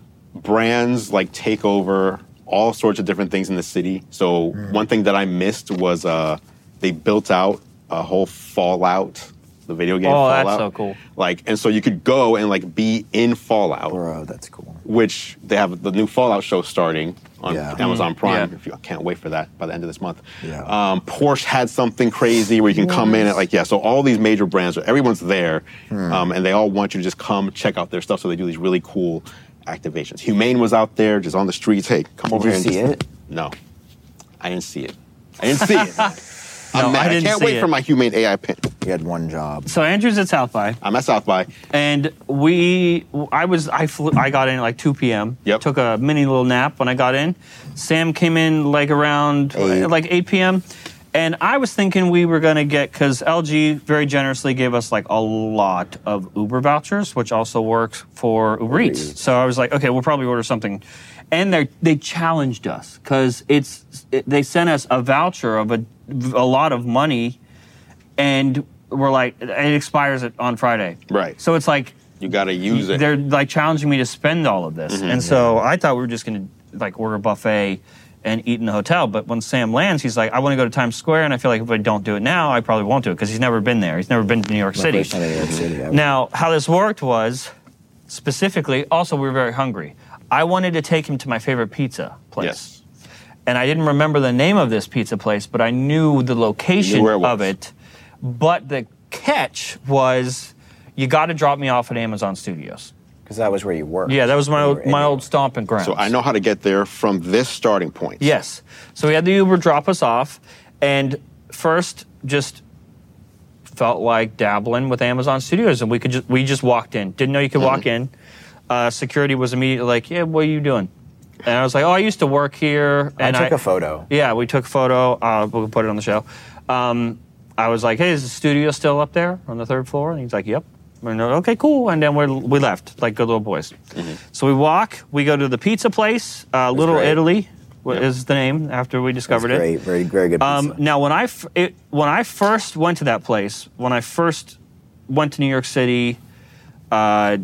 brands like take over all sorts of different things in the city. So mm. one thing that I missed was uh, they built out a whole Fallout, the video game oh, Fallout. Oh, that's so cool. Like, and so you could go and like be in Fallout. Bro, that's cool. Which they have the new Fallout show starting on yeah. Amazon Prime. Yeah. If you, I can't wait for that by the end of this month. Yeah. Um, Porsche had something crazy where you can what? come in and like, yeah, so all these major brands, everyone's there, hmm. um, and they all want you to just come check out their stuff. So they do these really cool activations. Humane was out there just on the streets. Hey, come Did over you here and see just, it? No, I didn't see it. I didn't see it. I'm no, mad. I, didn't I can't see wait it. for my Humane A I pin. You had one job. So Andrew's at South by. I'm at South by. And we, I was, I flew, I got in at like two p.m. Yep. Took a mini little nap when I got in. Sam came in like around Eight. like eight p.m. And I was thinking we were going to get, because L G very generously gave us like a lot of Uber vouchers, which also works for Uber Eats. Eats. So I was like, okay, we'll probably order something. And they they challenged us because it's it, they sent us a voucher of a, a lot of money, and we're like, it expires it on Friday. Right. So it's like, you got to use it. They're like challenging me to spend all of this. Mm-hmm, and so yeah. I thought we were just going to like order a buffet and eat in the hotel. But when Sam lands, he's like, I want to go to Times Square. And I feel like if I don't do it now, I probably won't do it because he's never been there. He's never been to New York My City. first time in New York City. Yeah. Now, how this worked was, specifically, also we were very hungry. I wanted to take him to my favorite pizza place. Yes. And I didn't remember the name of this pizza place, but I knew the location knew it of it. But the catch was, you got to drop me off at Amazon Studios. Because that was where you worked. Yeah, that was my old, my old stomping ground. So I know how to get there from this starting point. Yes. So we had the Uber drop us off, and first just felt like dabbling with Amazon Studios, and we could just we just walked in. Didn't know you could mm-hmm. walk in. Uh, security was immediately like, "Yeah, what are you doing?" And I was like, "Oh, I used to work here." And I took I, a photo. Yeah, we took a photo. Uh, we'll put it on the show. Um, I was like, "Hey, is the studio still up there on the third floor?" And he's like, "Yep." And okay, cool. And then we we left like good little boys. Mm-hmm. So we walk. We go to the pizza place, uh, Little great. Italy. What yep. is the name after we discovered That's great. it? Very, very good pizza. Um, now, when I f- it, when I first went to that place, when I first went to New York City, uh,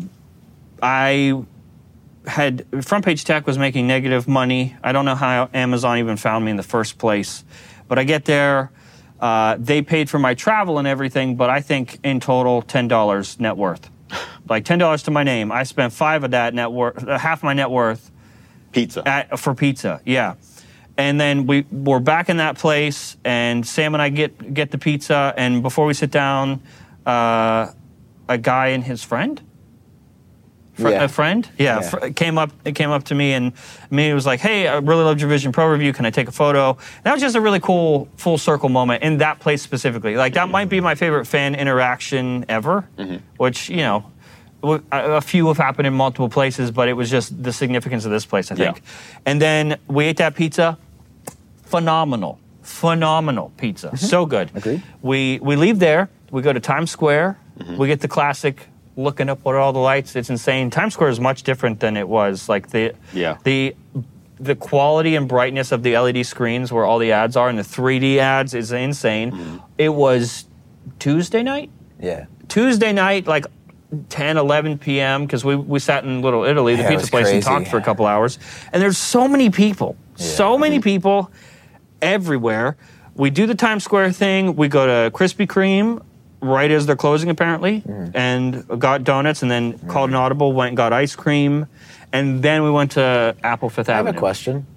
I had Front Page Tech was making negative money. I don't know how Amazon even found me in the first place, but I get there. Uh, they paid for my travel and everything, but I think in total ten dollars net worth, like ten dollars to my name. I spent five of that net worth, uh, half my net worth. Pizza. At, for pizza, yeah. And then we, we're back in that place, and Sam and I get get the pizza, and before we sit down, uh, a guy and his friend, Fr- yeah. a friend, yeah, yeah. Fr- came up came up to me, and me was like, "Hey, I really loved your Vision Pro review. Can I take a photo?" And that was just a really cool full circle moment in that place specifically. Like that mm-hmm. might be my favorite fan interaction ever, mm-hmm. which you know. A few have happened in multiple places, but it was just the significance of this place, I think. Yeah. And then we ate that pizza. Phenomenal. Phenomenal pizza. Mm-hmm. So good. Agreed. We we leave there. We go to Times Square. Mm-hmm. We get the classic looking up at all the lights. It's insane. Times Square is much different than it was. Like the yeah. the the quality and brightness of the L E D screens where all the ads are and the three D ads is insane. Mm-hmm. It was Tuesday night? Yeah. Tuesday night, like ten, eleven p.m. because we, we sat in Little Italy, the yeah, pizza place, crazy. and talked for a couple hours. And there's so many people, yeah. so many people everywhere. We do the Times Square thing. We go to Krispy Kreme right as they're closing, apparently, mm. and got donuts, and then mm. called an audible, went and got ice cream, and then we went to Apple Fifth I Avenue. I have a question.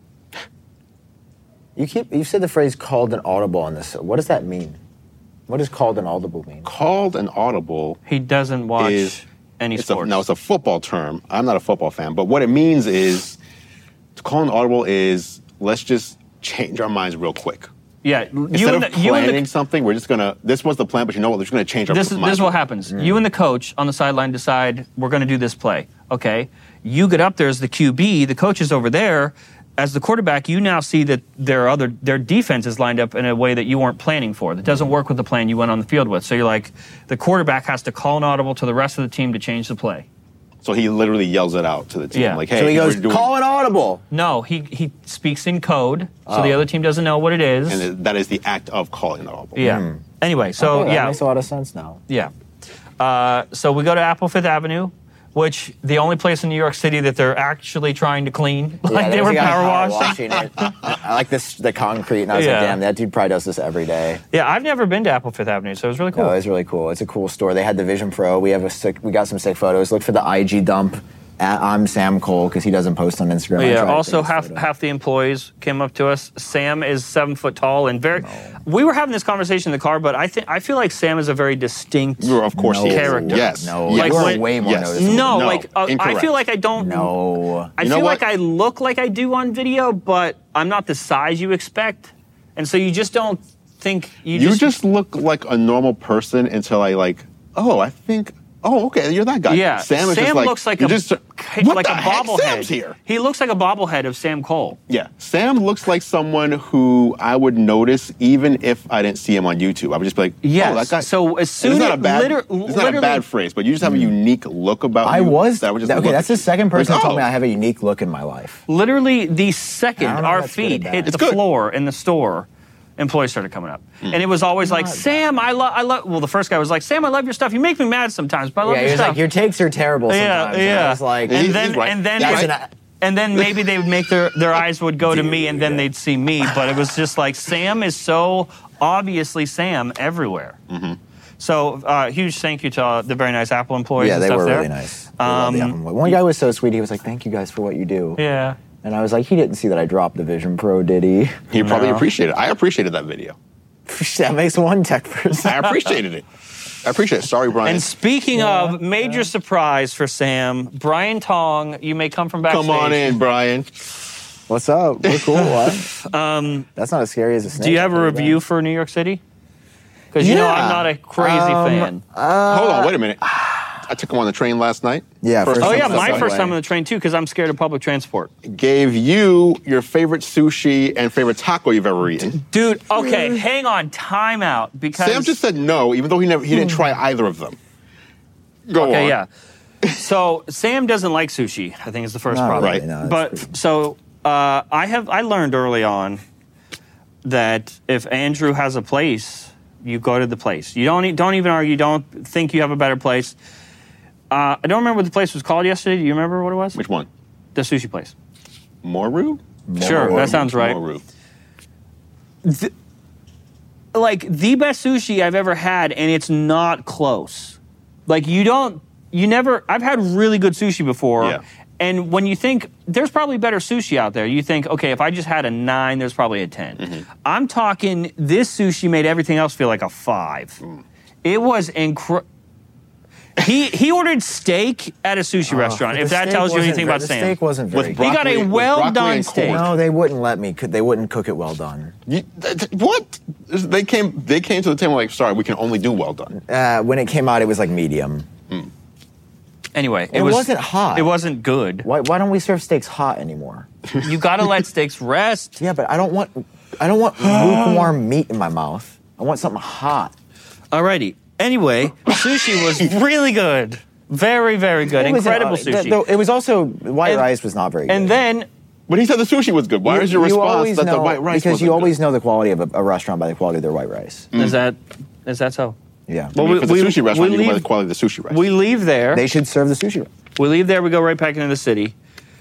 You keep you said the phrase "called an audible" on this. What does that mean? What does called an audible mean? Called an audible. He doesn't watch is, any it's sports. A, no, it's a football term. I'm not a football fan, but what it means is to call an audible is let's just change our minds real quick. Yeah, Instead you of and the, planning you and the, something, we're just gonna. This was the plan, but you know what? We're just gonna change our this is, minds. This is what happens. Mm. You and the coach on the sideline decide we're going to do this play. Okay, you get up there as the Q B. The coach is over there. As the quarterback, you now see that their other their defense is lined up in a way that you weren't planning for. That doesn't work with the plan you went on the field with. So you're like, the quarterback has to call an audible to the rest of the team to change the play. So he literally yells it out to the team, Yeah. like, "Hey, So he we're goes, doing-" call it audible. No, he he speaks in code, so the other team doesn't know what it is. And it- that is the act of calling the audible. yeah. Anyway, so Okay, that yeah, makes a lot of sense now. yeah. Uh, so we go to Apple Fifth Avenue, which the only place in New York City that they're actually trying to clean, like Yeah, they there's were a guy power power washing. washing it. I like this the concrete, and I was Yeah. like, damn, that dude probably does this every day. Yeah, I've never been to Apple Fifth Avenue, so it was really cool. No, it's really cool. It's a cool store. They had the Vision Pro. We have a sick. We got some sick photos. Look for the I G dump. At, I'm Sam Cole because he doesn't post on Instagram. I Yeah. tried to Also, take this half photo. half the employees came up to us. Sam is seven foot tall and very. We were having this conversation in the car, but I think I feel like Sam is a very distinct. You're, of course, No. he is. Character. Yes. No, yes. Like you're when- way more yes. noticeable. No, No, like uh, I incorrect. feel like I don't. No. I You know feel what? like I look like I do on video, but I'm not the size you expect, and so you just don't think you, You just. just look like a normal person until I like. Oh, I think. Oh, okay, you're that guy. yeah, Sam is just like, looks like you a just, like what a the heck? bobblehead. Sam's here. He looks like a bobblehead of Sam Cole. Yeah, Sam looks like someone who I would notice even if I didn't see him on YouTube. I would just be like, Yes. oh, that guy. So as And soon it's not as a bad, liter- it's not a literally- bad phrase, but you just have a unique look about I you. was. that I would just okay, look that's the at. second person Like, who told me oh. I have a unique look in my life. Literally, the second I don't know our if that's good or feet bad. hit It's the good. floor in the store, employees started coming up, and it was always like, Not "Sam, I love, I love." Well, the first guy was like, "Sam, I love your stuff. You make me mad sometimes, but I love Yeah, your he was stuff." like, your takes are terrible yeah, sometimes. And yeah. I was like, and He's- then, he's right. and then, Yeah, it- right. and then maybe they would make their their eyes would go to me, and then they'd see me. But it was just like Sam is so obviously Sam everywhere. Mm-hmm. So uh, huge thank you to uh, the very nice Apple employees. yeah, and they stuff were there. really nice. They loved the Um, album. One guy was so sweet. He was like, thank you guys for what you do. Yeah. And I was like, he didn't see that I dropped the Vision Pro, did he? He probably No. appreciated it. I appreciated that video. That makes one tech person. I appreciated it. I appreciate it. Sorry, Brian. And speaking of major surprise for Sam, Brian Tong, you may come from backstage. Come on in, Brian. What's up? We're cool. What? um, That's not as scary as a snake. Do you have a I'll tell that. review for New York City? Because you know Yeah. I'm not a crazy Um, fan. Hold on, wait a minute. I took him on the train last night. Yeah, first Oh time yeah, on the my subway. first time on the train too, because I'm scared of public transport. Gave you your favorite sushi and favorite taco you've ever eaten. Dude, okay, hang on, time out because Sam just said no, even though he never he didn't try either of them. Go okay, on. yeah. So Sam doesn't like sushi. I think is the first Not problem. really, no, it's but pretty- so uh, I have I learned early on that if Andrew has a place, you go to the place. You don't e- don't even argue. Don't think you have a better place. Uh, I don't remember what the place was called yesterday. Do you remember what it was? Which one? The sushi place. Moru? Sure, that sounds right. Moru. Like the best sushi I've ever had, and it's not close. Like you don't, you never. I've had really good sushi before, Yeah. and when you think there's probably better sushi out there, you think, okay, if I just had a nine, there's probably a ten. Mm-hmm. I'm talking this sushi made everything else feel like a five. Mm. It was incredible. He he ordered steak at a sushi restaurant. But If the that steak tells you wasn't anything very- about the Sam. steak wasn't very With good. He got a broccoli- with well-done broccoli and steak. corn. No, they wouldn't let me. Could They wouldn't cook it well done. You, th- th- what? They came. They came to the table like, sorry, we can only do well done. Uh, when it came out, it was like medium. Anyway, it, It was, wasn't hot. It wasn't good. Why, why don't we serve steaks hot anymore? You got to let steaks rest. Yeah, but I don't want I don't want lukewarm meat in my mouth. I want something hot. Alrighty. Anyway, sushi was really good. Very, very good. It was an- Incredible uh, sushi. th- th- it was also white And- rice was not very good. and then, But he said the sushi was good. Why You- is your you response always that know, the white rice because wasn't you always good? know the quality of a, a restaurant by the quality of their white rice. is that is that so? Yeah, I mean, if it's a we- sushi restaurant, we you go by leave- the quality of the sushi rice. We leave there. they should serve the sushi. we leave there. We go right back into the city.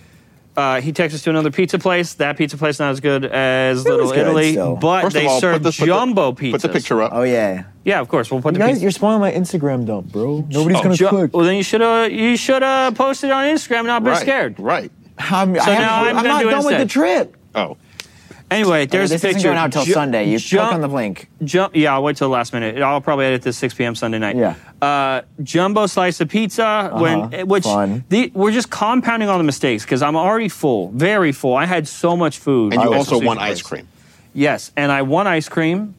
Uh, he takes us to another pizza place. That pizza place not as good as It was Little good Italy, still. but First of they all, serve put the, put the- jumbo pizzas. Put the picture up. Oh yeah, Yeah, of course. We'll put you the guys, pizza. you're spoiling my Instagram dump, bro. Nobody's Oh, gonna Ju- cook. Well, then you should have you should have posted on Instagram. Not been right. scared. Right. I'm, I So haven't- now I'm I'm gonna not do it done with the instead. trip. Oh. Anyway, there's this a isn't picture. going out till Ju- Sunday. You jump- click on the link. Jump, yeah, I'll wait till the last minute. I'll probably edit this six p.m. Sunday night. Yeah. Uh, jumbo slice of pizza. When Uh-huh. which Fun. the, we're just compounding on the mistakes because I'm already full, very full. I had so much food. And you at also the won sushi ice place. cream. Yes, and I won ice cream,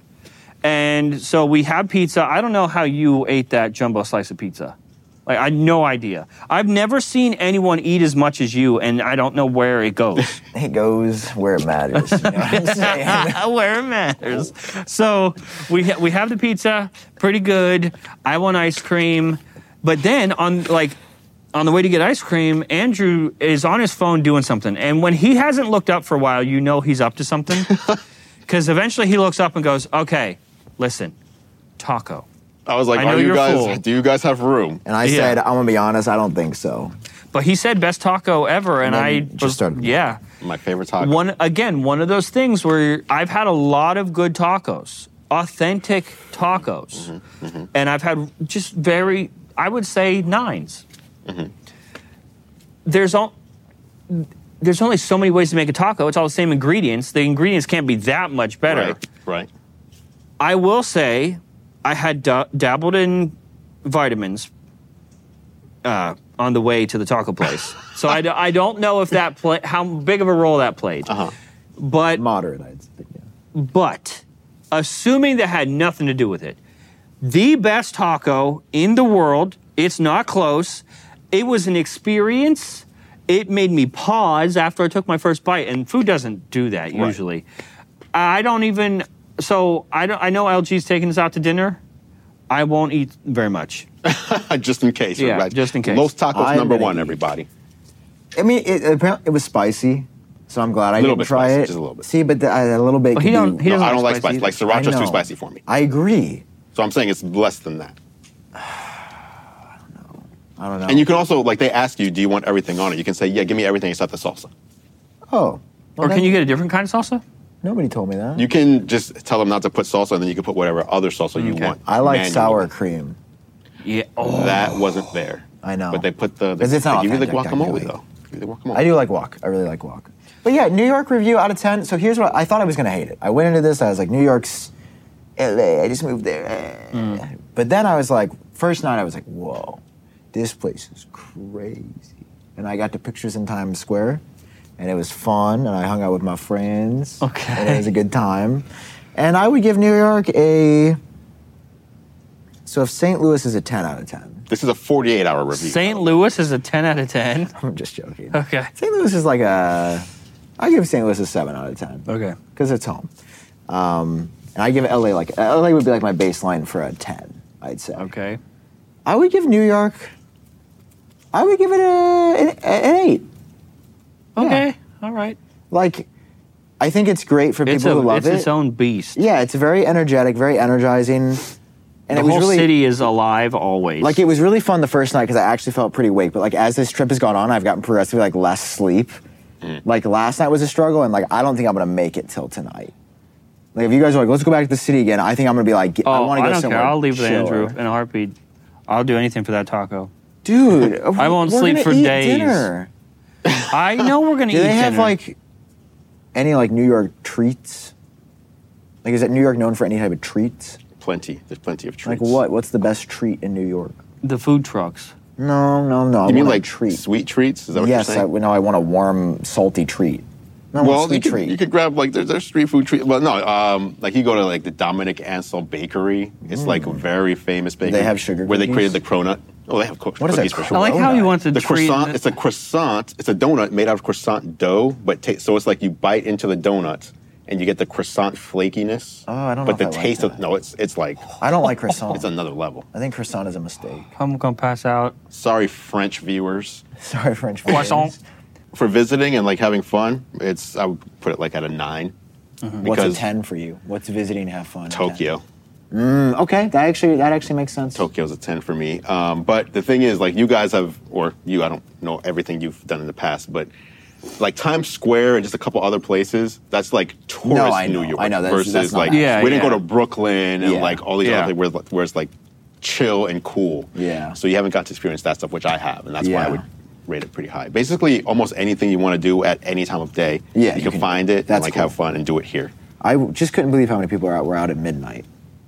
and so we have pizza. I don't know how you ate that jumbo slice of pizza. Like I had no idea. I've never seen anyone eat as much as you, and I don't know where it goes. It goes where it matters. You know what I'm saying? Where it matters. So we ha- we have the pizza, pretty good. I want ice cream, but then on like on the way to get ice cream, Andrew is on his phone doing something. And when he hasn't looked up for a while, you know he's up to something. Because eventually he looks up and goes, okay, listen, taco. I was like, I know are you you're guys, full. do you guys have room? And I Yeah. said, I'm gonna be honest, I don't think so. But he said best taco ever, and, And then I just was- started- yeah. My favorite taco. One again, one of those things where I've had a lot of good tacos, authentic tacos, Mm-hmm, mm-hmm. and I've had just very, I would say nines. Mm-hmm. There's all. There's only so many ways to make a taco. It's all the same ingredients. The ingredients can't be that much better. Right, right. I will say, I had da- dabbled in vitamins uh, on the way to the taco place, so I, d- I don't know if that play how big of a role that played. Uh-huh. But Moderate, I'd say. Yeah. but assuming that had nothing to do with it, the best taco in the world. It's not close. It was an experience. It made me pause after I took my first bite, and food doesn't do that Right. usually. I don't even. So I don't. I know L G's taking us out to dinner. I won't eat very much. Just in case. Yeah, everybody. just in case. Los Tacos I'm number gonna one, eat. everybody. I mean, it, apparently it was spicy, so I'm glad I Little didn't bit try spicy, it. just a little bit. See, but the, uh, a little bit. Well, he could don't- be- he No, doesn't I don't like like spicy. spicy Like I sriracha's too know. spicy for me. I agree. So I'm saying it's less than that. I don't know. And you can also, like, they ask you, do you want everything on it? You can say, yeah, give me everything except the salsa. oh, well, Or then- can you get a different kind of salsa? Nobody told me that. You can just tell them not to put salsa, and then you can put whatever other salsa you Okay. want. I like manually. sour cream. Yeah. Oh. That wasn't there. I know. But they put the, they, 'Cause it's not they give you the authentic, guacamole, technically. though. Give you the guacamole. I do like guac. I really like guac. But yeah, New York review out of ten. So here's what I thought I was gonna hate it. I went into this. I was like, New York's L A. I just moved there. eh. Mm. But then I was like, first night I was like, whoa, this place is crazy. And I got to pictures in Times Square, and it was fun. And I hung out with my friends. Okay. And it was a good time. And I would give New York a. So if Saint Louis is a ten out of ten, This is a forty-eight hour review. Saint Louis is a ten out of ten. I'm just joking. Okay. Saint Louis is like a. I give Saint Louis a seven out of ten. Okay. Because it's home. Um, and I give L A like L A would be like my baseline for a ten, I'd say. Okay. I would give New York. I would give it a, an, an eight. Okay. All right. Like, I think it's great for It's, people a, who love it's it. its own beast. Yeah, it's very energetic, very energizing, and the it was whole really city is alive always. like it was really fun the first night because I actually felt pretty awake. But like as this trip has gone on, I've gotten progressively like less sleep. Like last night was a struggle, and like I don't think I'm gonna make it till tonight. Like if you guys are like, let's go back to the city again, I think I'm gonna be like, Oh, I want to go don't somewhere. care. I'll leave with chiller. Andrew in a heartbeat. I'll do anything for that taco. Dude, I won't we're sleep gonna for eat days. Dinner. I know we're gonna Do eat they have dinner. like any like New York treats? Like is it New York known for any type of treats? Plenty. There's plenty of Like treats. what? What's the best treat in New York? the food trucks? No, no, no. I You mean want a like treat? sweet treats? Is that what yes, you're I, saying? no, I want a warm, salty treat. No, I want a well, sweet you could, treat. you could grab like there's, there's street food treat. Well, no, um, like you go to like the Dominic Ansel Bakery. It's like a very famous bakery. they have sugar where they cookies? created the cronut. Oh, they have co- What is cookies a for I sure. like how Donut. you want to The treat. croissant. It's a croissant. It's a donut made out of croissant dough, but ta- so it's like you bite into the donut and you get the croissant flakiness. Oh, I don't know But if the I like taste that. of no, it's it's like I don't like croissant. it's another level. I think croissant is a mistake. I'm gonna pass out. Sorry, French viewers. Sorry, French Croissant. fries. For visiting and like having fun, it's I would put it like at a nine. Mm-hmm. What's a Because ten for you? What's visiting have fun? a ten? Tokyo. Mm, okay, that actually that actually makes sense. Tokyo's a ten for me. Um, but the thing is, like, you guys have, or you, I don't know everything you've done in the past, but like Times Square and just a couple other places, that's like tourist No, I know. New York. I know, that's- versus that's not like, nice. Yeah, we didn't yeah. go to Brooklyn and Yeah. like all these Yeah. other things where, where it's like chill and cool. Yeah. So you haven't got to experience that stuff, which I have, and that's why Yeah. I would rate it pretty high. Basically, almost anything you want to do at any time of day, Yeah, you, you can, can- find it and that's like cool. have fun and do it here. I w- just couldn't believe how many people are out, were out at midnight.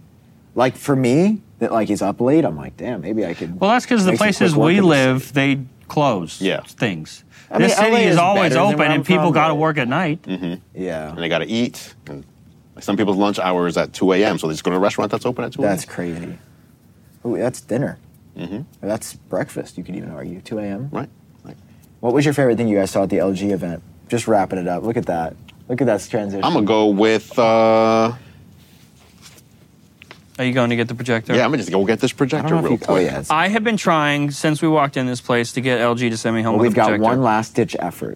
Like for me, that like is up late. I'm like, damn, maybe I could. Well, that's because the make some places quick work we of this. live, they close Yeah. things. I mean, this L A city is is always better than open, where I'm and people from, got to but- work at night. Yeah, And they got to eat. And like some people's lunch hour is at two a.m., so they just go to a restaurant that's open at two a.m. that's crazy. Ooh, that's dinner. Mm-hmm. That's breakfast. You could even argue two a.m. Right. Right. What was your favorite thing you guys saw at the L G event? Just wrapping it up. Look at that. Look at that transition. I'm gonna go with uh, Are you going to get the projector? Yeah, I'm gonna just go get this I projector don't know real if you, oh quick. yeah. it's- I have been trying since we walked in this place to get L G to send me home well, with we've a got projector. one last ditch effort.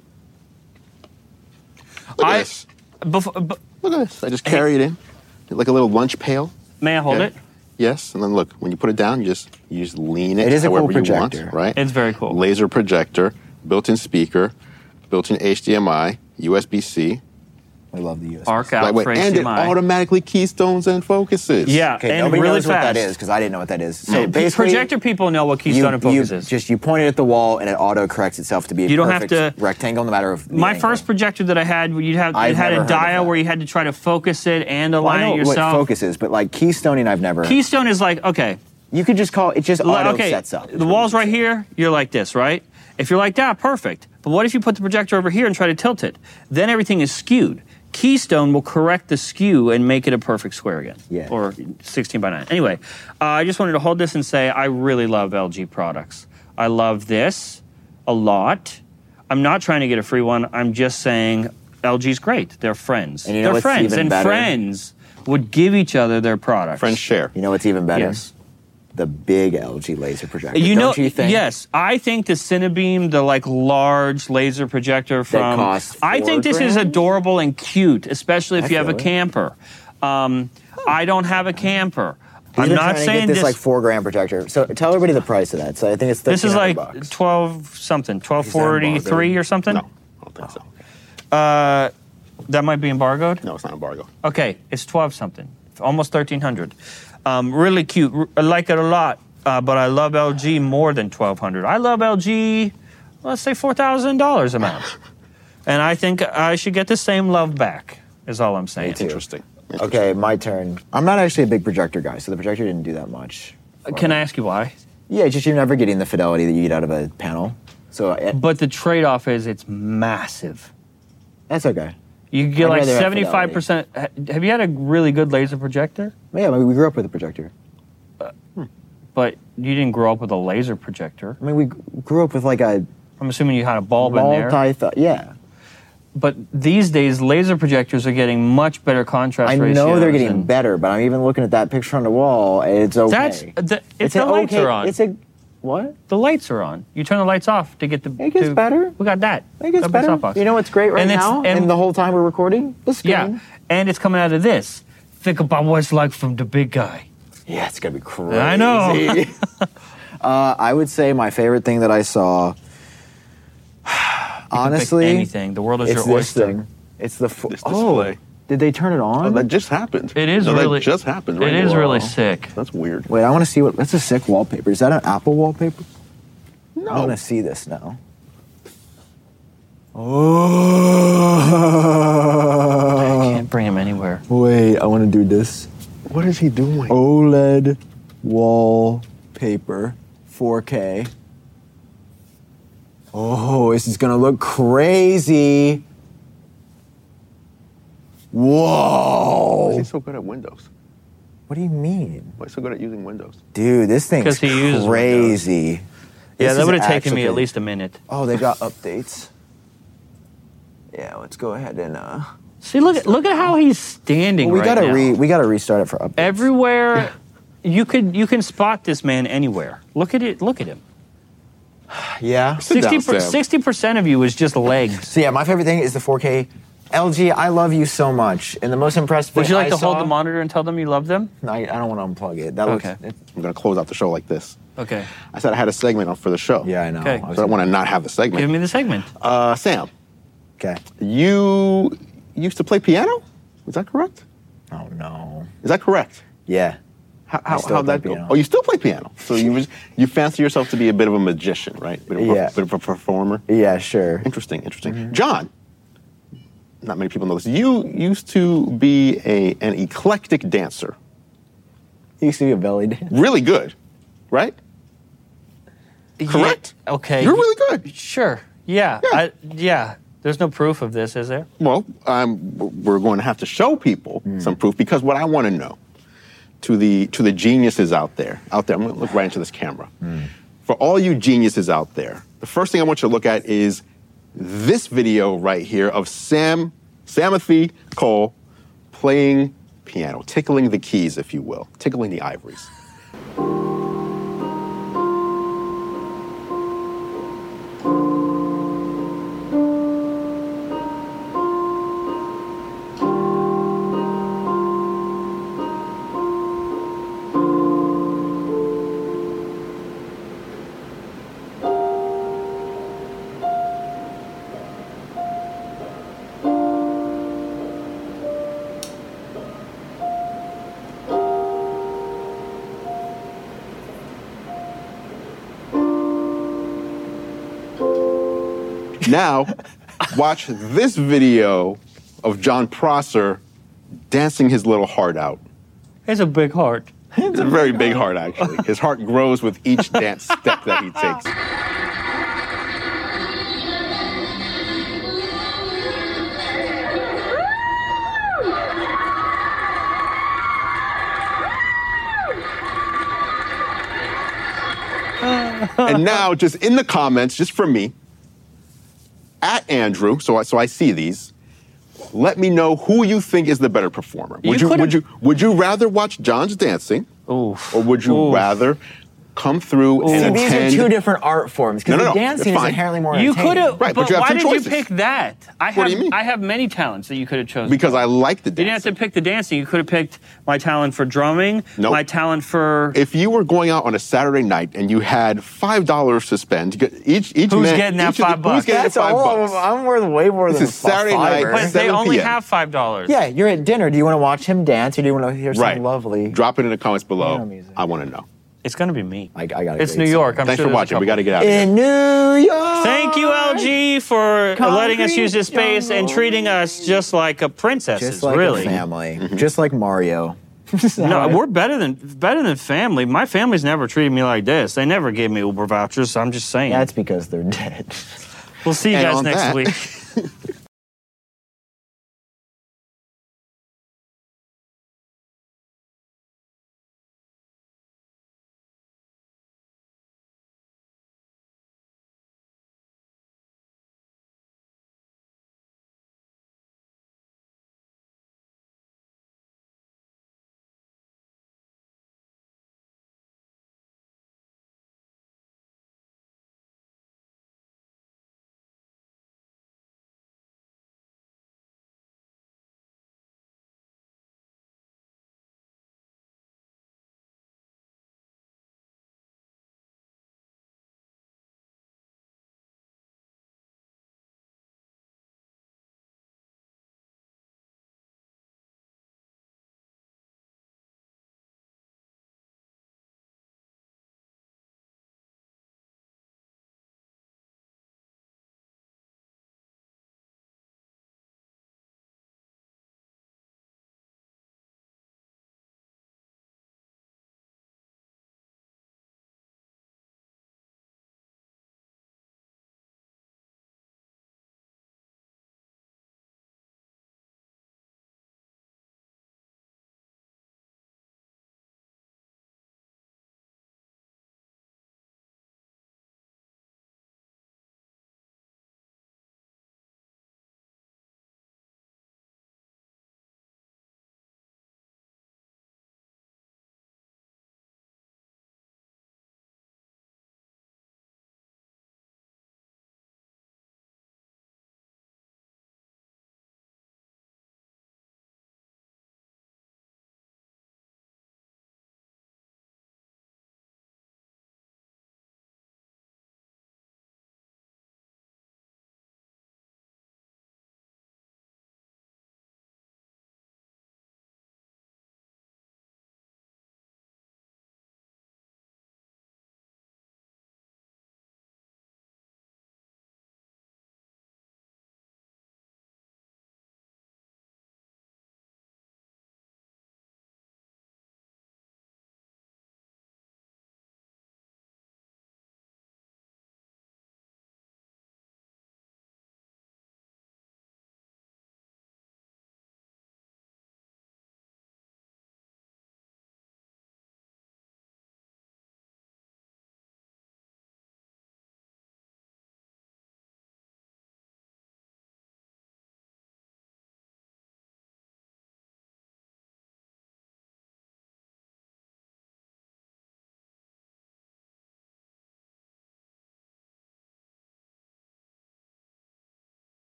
Look at I- this. Before, b- Look at this. I just carry it in, like a little lunch pail. may I hold Okay. it? Yes, and then look, when you put it down, you just you just lean it. It is a cool however you projector. want, right? It's very cool. Laser projector, built-in speaker, built-in H D M I, U S B C, I love the U S B. Arc out lightweight, for and H D it M I. automatically keystones and focuses. Yeah, Okay, and nobody really knows what fast. that is because I didn't know what that is. So So basically, projector people know what you, keystone and focus you is. just you point it at the wall and it auto corrects itself to be a You don't have perfect to- rectangle no matter of the My angle. first projector that I had, you'd have I've it had never a heard of dial that. where you had to try to focus it and Well, I align know it yourself. what focus is, but like keystoning, I've never. Keystone is like, okay, you could just call it just like, auto okay, sets up. the wall's right here. You're like this, right? If you're like that, perfect. But what if you put the projector over here and try to tilt it? Then everything is skewed. Keystone will correct the skew and make it a perfect square again. Yeah. Or sixteen by nine. Anyway, uh, I just wanted to hold this and say I really love L G products. I love this a lot. I'm not trying to get a free one. I'm just saying L G's great. They're friends. And you know They're what's friends. even And better? friends would give each other their products. Friends share. You know what's even better? Yes. The big L G laser projector. You know, Don't you think? yes, I think the Cinebeam, the like large laser projector from, costs I four think this is grand? adorable and cute, especially if I you have a feel it. camper. Um, I don't have a camper. He's I'm been not trying to saying get this, this. like four grand projector. So tell everybody the price of that. So I think it's this is like bucks. twelve something, twelve that forty three embargoed? or something. No, I don't think so. Uh, that might be embargoed. No, it's not embargo. Okay, it's twelve something, almost thirteen hundred. Um, really cute. R- I like it a lot, uh, but I love L G more than twelve hundred. I love L G, let's say four thousand dollars amount, and I think I should get the same love back. Is all I'm saying. too. Interesting. Okay, my turn. I'm not actually a big projector guy, so the projector didn't do that much. Can I ask you why? Yeah, just you're never getting the fidelity that you get out of a panel. So uh, But the trade-off is it's massive. that's okay. You get I'd like rather have seventy-five percent. Have you had a really good laser projector? Yeah, I mean, we grew up with a projector. But you didn't grow up with a laser projector. I mean, we g- grew up with like a I'm assuming you had a bulb in there. multi. Th- yeah, But these days, laser projectors are getting much better contrast I ratios. know they're getting and better, but I'm even looking at that picture on the wall. And it's okay. That's the, it's, a the lights okay, are on. It's a what? the lights are on. You turn the lights off to get the. It gets to- better. We got that. It gets Got the better. softbox. You know what's great right And it's- now? and- And the whole time we're recording, the screen. Yeah, and it's coming out of this. Think about what it's like from the big guy. Yeah, it's gonna be crazy. I know. uh, I would say my favorite thing that I saw. You can pick Honestly, anything. The world is it's your this oyster. thing. It's the fo- This oh. display. Did they turn it on? Oh, that just happened. It is no, really- That just happened. Right It is now. really sick. That's weird. Wait, I want to see what. That's a sick wallpaper. Is that an Apple wallpaper? No. I want to see this now. I Oh. can't bring him anywhere. Wait, I want to do this. What is he doing? OLED wallpaper, four K. Oh, this is gonna look crazy. Whoa. Why is he so good at Windows? What do you mean? Why is he so good at using Windows? Dude, this thing's 'Cause he uses crazy. Yeah, This that is would have taken me actually- at least a minute. Oh, they got updates. Yeah, let's go ahead and uh See, look at look at how he's standing we right gotta now. re we gotta restart it for updates. Everywhere, you could you can spot this man anywhere. Look at it. Look at him. yeah. Sit down, Sam. Sixty percent of you is just legs. So yeah, my favorite thing is the four K. L G, I love you so much. And the most impressed thing Would you like I to hold saw- the monitor and tell them you love them? No, I, I don't want to unplug it. That looks. Okay. it- I'm going to close out the show like this. Okay. I said I had a segment on for the show. yeah, I know. Okay. I was So I don't want to not have the Give segment. me the segment. Uh, Sam, Okay. you used to play piano? Is that correct? Oh no. Is that correct? Yeah. How, how, still how'd play that go? piano. Oh, you still play piano. So you was, you fancy yourself to be a bit of a magician, right? Bit of a, Yeah. bit of a performer. Yeah, sure. Interesting, interesting. Mm-hmm. John, not many people know this. You used to be a an eclectic dancer. You used to be a belly dance. Really good, right? Correct? Yeah, okay. You're really good. Sure. Yeah. Yeah. I, yeah. There's no proof of this, is there? Well, um, we're going to have to show people some proof because what I want to know to the to the geniuses out there, out there, I'm going to look right into this camera. For all you geniuses out there, the first thing I want you to look at is this video right here of Sam, Samothy Cole playing piano, tickling the keys, if you will, tickling the ivories. Now, watch this video of John Prosser dancing his little heart out. It's a big heart. It's a very big heart, actually. His heart grows with each dance step that he takes. And now, just in the comments, just for me, at Andrew, so I, so I see these, let me know who you think is the better performer. Would You you, would could've- you would you rather watch John's dancing, Oof. or would you Oof. rather come through See, and these are attend? two different art forms because No, no, the no, dancing it's is fine. inherently more You entertaining. could have, Right, but but you have why two did choices. you pick that? I have, What do you mean? I have many talents that you could have chosen. Because I like the You didn't have dancing. to pick the dancing. You could have picked my talent for drumming, Nope. my talent for. If you were going out on a Saturday night and you had five dollars to spend, you get- each each Who's man, getting that each of the- five bucks? Who's getting That's the five all. bucks? I'm worth way more This than is Saturday a night, fiver. but they seven only p m have five dollars. Yeah, you're at dinner. Do you want to watch him dance or do you want to hear Right. something lovely? Drop it in the comments below. Piano music. I want to know. It's going to be me. I, I got It's New York. I'm Thanks sure for there's a watching. We couple. got to get out of here. In New York. Thank you, L G, for Concrete letting us use this space and jungle. treating us just like a princesses. Just like really. a family. Just like Mario. No, we're better than better than family. My family's never treated me like this. They never gave me Uber vouchers. So I'm just saying. That's because they're dead. We'll see you And guys on next that- week.